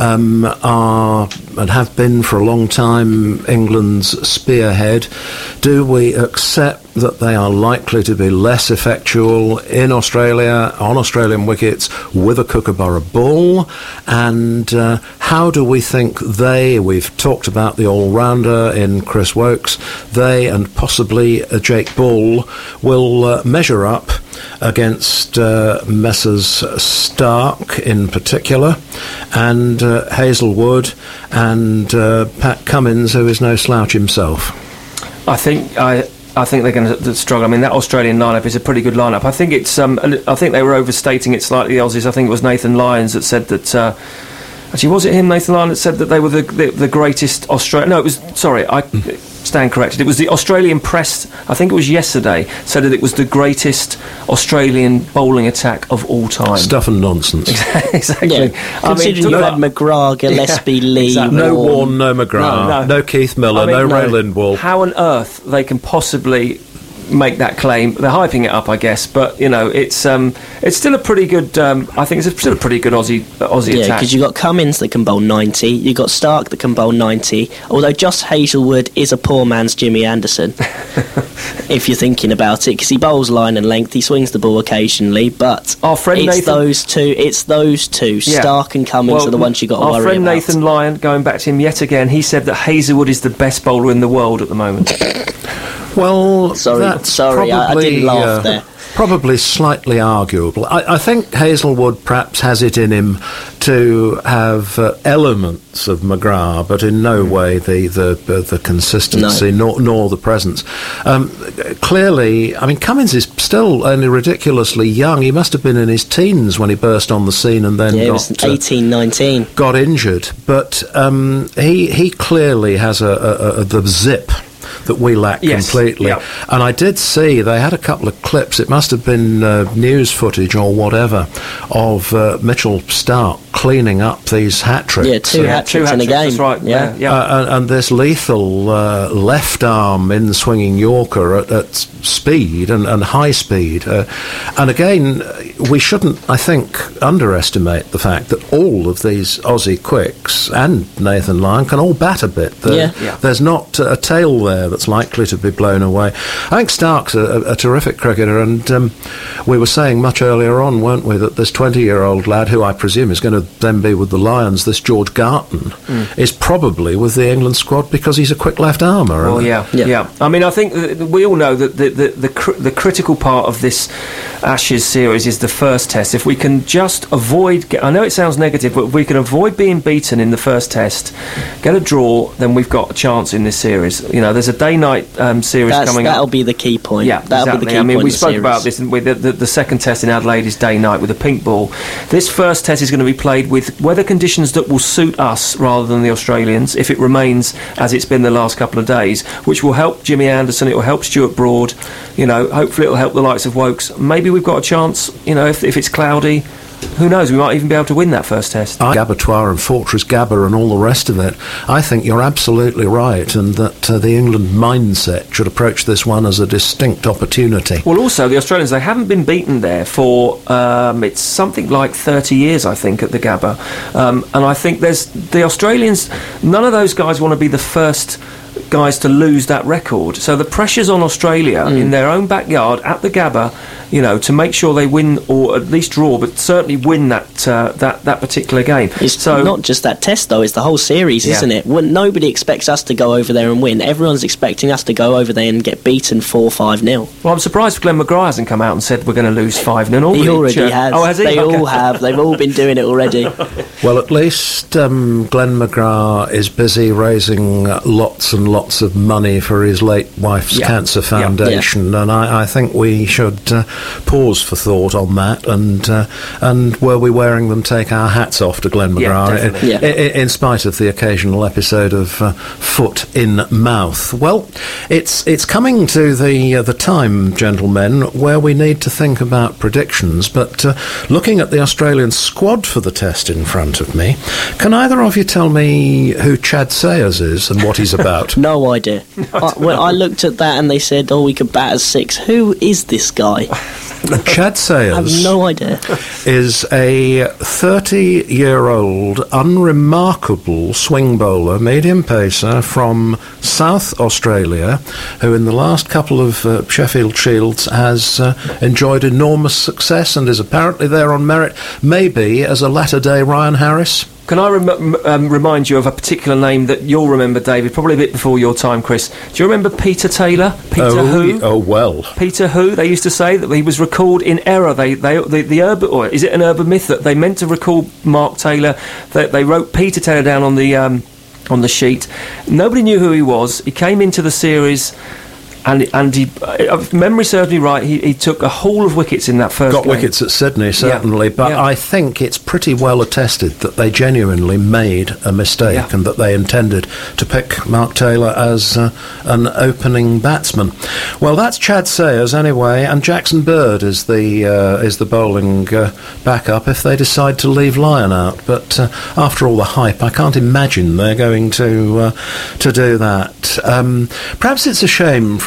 Speaker 1: are and have been for a long time England's spearhead, do we accept that they are likely to be less effectual in Australia, on Australian wickets, with a Kookaburra bull? And how do we think we've talked about the all-rounder in Chris Woakes, they and possibly Jake Bull will measure up against Messrs Stark in particular, and Hazelwood, and Pat Cummins, who is no slouch himself?
Speaker 2: I think they're going to struggle. I mean, that Australian lineup is a pretty good lineup. I think it's. I think they were overstating it slightly, the Aussies. I think it was Nathan Lyons that said that. Actually, was it him, Nathan Lyons, that said that they were the greatest Australian? No, it was. Sorry, I stand corrected. It was the Australian press. I think it was yesterday. Said that it was the greatest Australian bowling attack of all time.
Speaker 1: Stuff and nonsense.
Speaker 2: Exactly.
Speaker 3: Yeah. Considering you had McGrath, Gillespie, Lee,
Speaker 2: exactly.
Speaker 1: No Warne, no McGrath, no Keith Miller, no Ray Lindwall.
Speaker 2: How on earth they can possibly make that claim. They're hyping it up, I guess, but it's still a pretty good. I think it's still a pretty good Aussie
Speaker 3: Yeah,
Speaker 2: attack.
Speaker 3: because you got Cummins that can bowl 90, you got Stark that can bowl 90. Although Josh Hazelwood is a poor man's Jimmy Anderson, if you're thinking about it, because he bowls line and length, he swings the ball occasionally, but
Speaker 2: Our friend
Speaker 3: it's
Speaker 2: Nathan-
Speaker 3: those two.
Speaker 2: Yeah.
Speaker 3: Stark and Cummins are the ones you got to worry
Speaker 2: Our friend
Speaker 3: about.
Speaker 2: Nathan Lyon, going back to him yet again, he said that Hazelwood is the best bowler in the world at the moment.
Speaker 1: Well,
Speaker 3: Sorry,
Speaker 1: that's
Speaker 3: I didn't laugh there.
Speaker 1: Probably slightly arguable. I think Hazelwood perhaps has it in him to have elements of McGrath, but in no way the consistency nor the presence. Clearly, I mean, Cummins is still only ridiculously young. He must have been in his teens when he burst on the scene and then
Speaker 3: It was 18, 19.
Speaker 1: got injured. But he clearly has the zip that we lack completely.
Speaker 2: Yep.
Speaker 1: And I did see they had a couple of clips, it must have been news footage or whatever, of Mitchell Stark cleaning up these hat-tricks.
Speaker 3: Yeah, two hat-tricks in a game.
Speaker 2: That's right.
Speaker 3: Yeah.
Speaker 1: And this lethal left arm in-swinging Yorker at speed and high speed. And again, we shouldn't, I think, underestimate the fact that all of these Aussie quicks and Nathan Lyon can all bat a bit. There's not a tail there that's likely to be blown away. I think Stark's a terrific cricketer, and we were saying much earlier on, weren't we, that this 20-year-old lad, who I presume is going to then be with the Lions, this George Garton, is probably with the England squad because he's a quick left armer.
Speaker 2: Well, yeah. I mean, I think we all know that the critical part of this Ashes series is the first test. If we can just avoid, I know it sounds negative, but if we can avoid being beaten in the first test, get a draw, then we've got a chance in this series. There's a day-night series coming up.
Speaker 3: That'll be the key point.
Speaker 2: Yeah,
Speaker 3: that'll
Speaker 2: exactly.
Speaker 3: be the key point.
Speaker 2: I mean, we
Speaker 3: of the
Speaker 2: spoke
Speaker 3: series.
Speaker 2: about this with the second test in Adelaide is day night with a pink ball. This first test is going to be played with weather conditions that will suit us rather than the Australians, if it remains as it's been the last couple of days, which will help Jimmy Anderson, it will help Stuart Broad, hopefully it will help the likes of Wokes. Maybe we've got a chance, if it's cloudy. Who knows, we might even be able to win that first test.
Speaker 1: Gabatoir and Fortress Gabba and all the rest of it. I think you're absolutely right, and that the England mindset should approach this one as a distinct opportunity.
Speaker 2: Well, also, the Australians, they haven't been beaten there for, it's something like 30 years, I think, at the Gabba. And I think the Australians, none of those guys want to be the first guys to lose that record. So the pressure's on Australia in their own backyard at the Gabba, to make sure they win or at least draw, but certainly win that particular game.
Speaker 3: It's not just that test, though, it's the whole series, isn't it? When nobody expects us to go over there and win. Everyone's expecting us to go over there and get beaten 4-5-0.
Speaker 2: Well, I'm surprised Glenn McGrath hasn't come out and said we're going to lose 5-0.
Speaker 3: He already has.
Speaker 2: Oh, has he?
Speaker 3: They all have. They've all been doing it already.
Speaker 1: Well, at least Glenn McGrath is busy raising lots and lots of money for his late wife's cancer foundation, and I think we should pause for thought on that, and were we wearing them, take our hats off to Glenn McGrath, in spite of the occasional episode of foot in mouth. Well, it's coming to the time, gentlemen, where we need to think about predictions, but looking at the Australian squad for the test in front of me, can either of you tell me who Chad Sayers is and what he's about?
Speaker 3: No idea. When I looked at that and they said, we could bat as 6, who is this guy?
Speaker 1: Chad Sayers,
Speaker 3: I have no idea,
Speaker 1: is a 30-year-old unremarkable swing bowler, medium pacer from South Australia, who in the last couple of Sheffield Shields has enjoyed enormous success and is apparently there on merit, maybe as a latter-day Ryan Harris.
Speaker 2: Can I remind you of a particular name that you'll remember, David, probably a bit before your time, Chris? Do you remember Peter Taylor? Who?
Speaker 1: Oh, well.
Speaker 2: Peter who? They used to say that he was recalled in error. The urban, or is it an urban myth that they meant to recall Mark Taylor? They wrote Peter Taylor down on the sheet. Nobody knew who he was. He came into the series. And he, if memory serves me right, he took a haul of wickets in that first game.
Speaker 1: Got wickets at Sydney, certainly, but I think it's pretty well attested that they genuinely made a mistake and that they intended to pick Mark Taylor as an opening batsman. Well, that's Chad Sayers anyway, and Jackson Bird is the bowling backup if they decide to leave Lyon out. But after all the hype, I can't imagine they're going to do that. Perhaps it's a shame from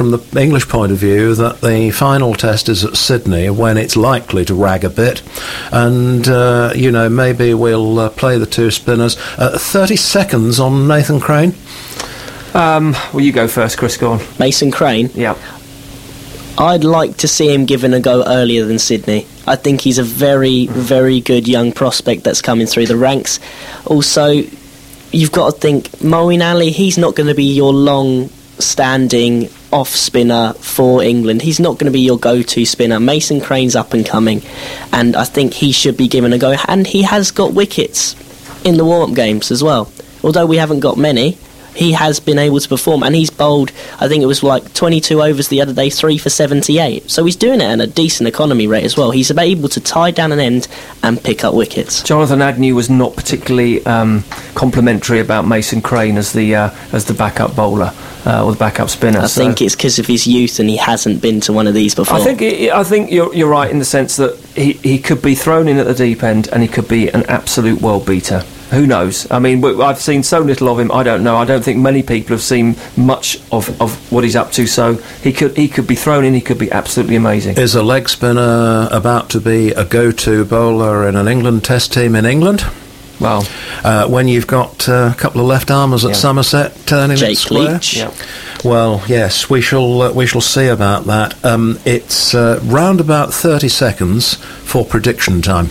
Speaker 1: from the English point of view that the final test is at Sydney, when it's likely to rag a bit, and maybe we'll play the two spinners. 30 seconds on Nathan Crane.
Speaker 2: Well, you go first, Chris. Go on.
Speaker 3: Mason Crane.
Speaker 2: Yeah.
Speaker 3: I'd like to see him given a go earlier than Sydney. I think he's a very, very good young prospect that's coming through the ranks. Also, you've got to think, Moeen Ali, he's not going to be your long-standing off-spinner for England. He's not going to be your go-to spinner. Mason Crane's up and coming, and I think he should be given a go. And he has got wickets in the warm-up games as well. Although we haven't got many, he has been able to perform, and he's bowled, I think it was like 22 overs the other day, 3 for 78. So he's doing it at a decent economy rate as well. He's able to tie down an end and pick up wickets.
Speaker 2: Jonathan Agnew was not particularly complimentary about Mason Crane as the backup bowler or the backup spinner.
Speaker 3: I think it's because of his youth, and he hasn't been to one of these before.
Speaker 2: I think you're right in the sense that he could be thrown in at the deep end, and he could be an absolute world beater. Who knows? I mean, I've seen so little of him. I don't know. I don't think many people have seen much of what he's up to. So he could be thrown in. He could be absolutely amazing.
Speaker 1: Is a leg spinner about to be a go-to bowler in an England Test team in England?
Speaker 2: Well,
Speaker 1: when you've got a couple of left-armers at Somerset turning
Speaker 3: Jake
Speaker 1: it square.
Speaker 3: Leach.
Speaker 2: Yeah.
Speaker 1: Well, yes, we shall see about that. It's round about 30 seconds for prediction time.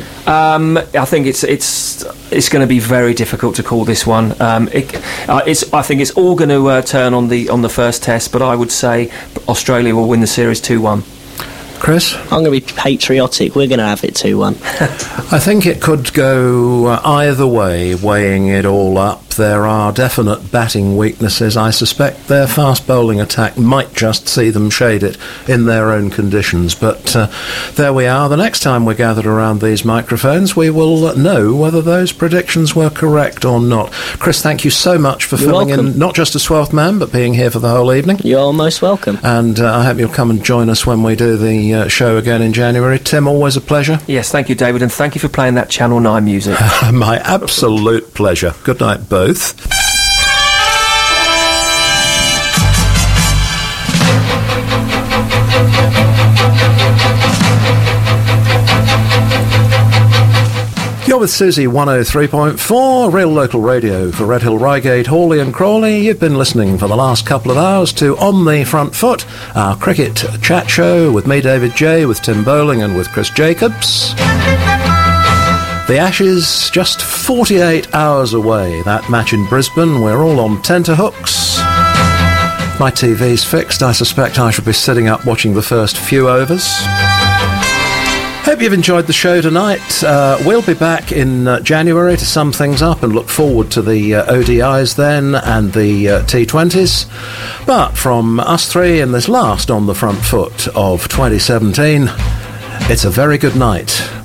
Speaker 2: I think it's going to be very difficult to call this one. I think it's all going to turn on the first test, but I would say Australia will win the series 2-1.
Speaker 1: Chris?
Speaker 3: I'm going to be patriotic. We're going to have it 2-1.
Speaker 1: I think it could go either way, weighing it all up. There are definite batting weaknesses. I suspect their fast bowling attack might just see them shade it in their own conditions. But there we are. The next time we're gathered around these microphones, we will know whether those predictions were correct or not. Chris, thank you so much for filling in, not just as 12th man, but being here for the whole evening.
Speaker 3: You're most welcome.
Speaker 1: And I hope you'll come and join us when we do the show again in January. Tim, always a pleasure.
Speaker 2: Yes, thank you, David, and thank you for playing that Channel 9 music.
Speaker 1: My absolute pleasure. Good night, both. You're with Susie 103.4, real local radio for Red Hill, Reigate, Hawley and Crawley. You've been listening for the last couple of hours to On the Front Foot, our cricket chat show with me, David J, with Tim Bowling and with Chris Jacobs. The Ashes just 48 hours away. That match in Brisbane, we're all on tenterhooks. My TV's fixed. I suspect I shall be sitting up watching the first few overs. Hope you've enjoyed the show tonight. We'll be back in January to sum things up and look forward to the ODIs then and the T20s. But from us three in this last On the Front Foot of 2017, it's a very good night.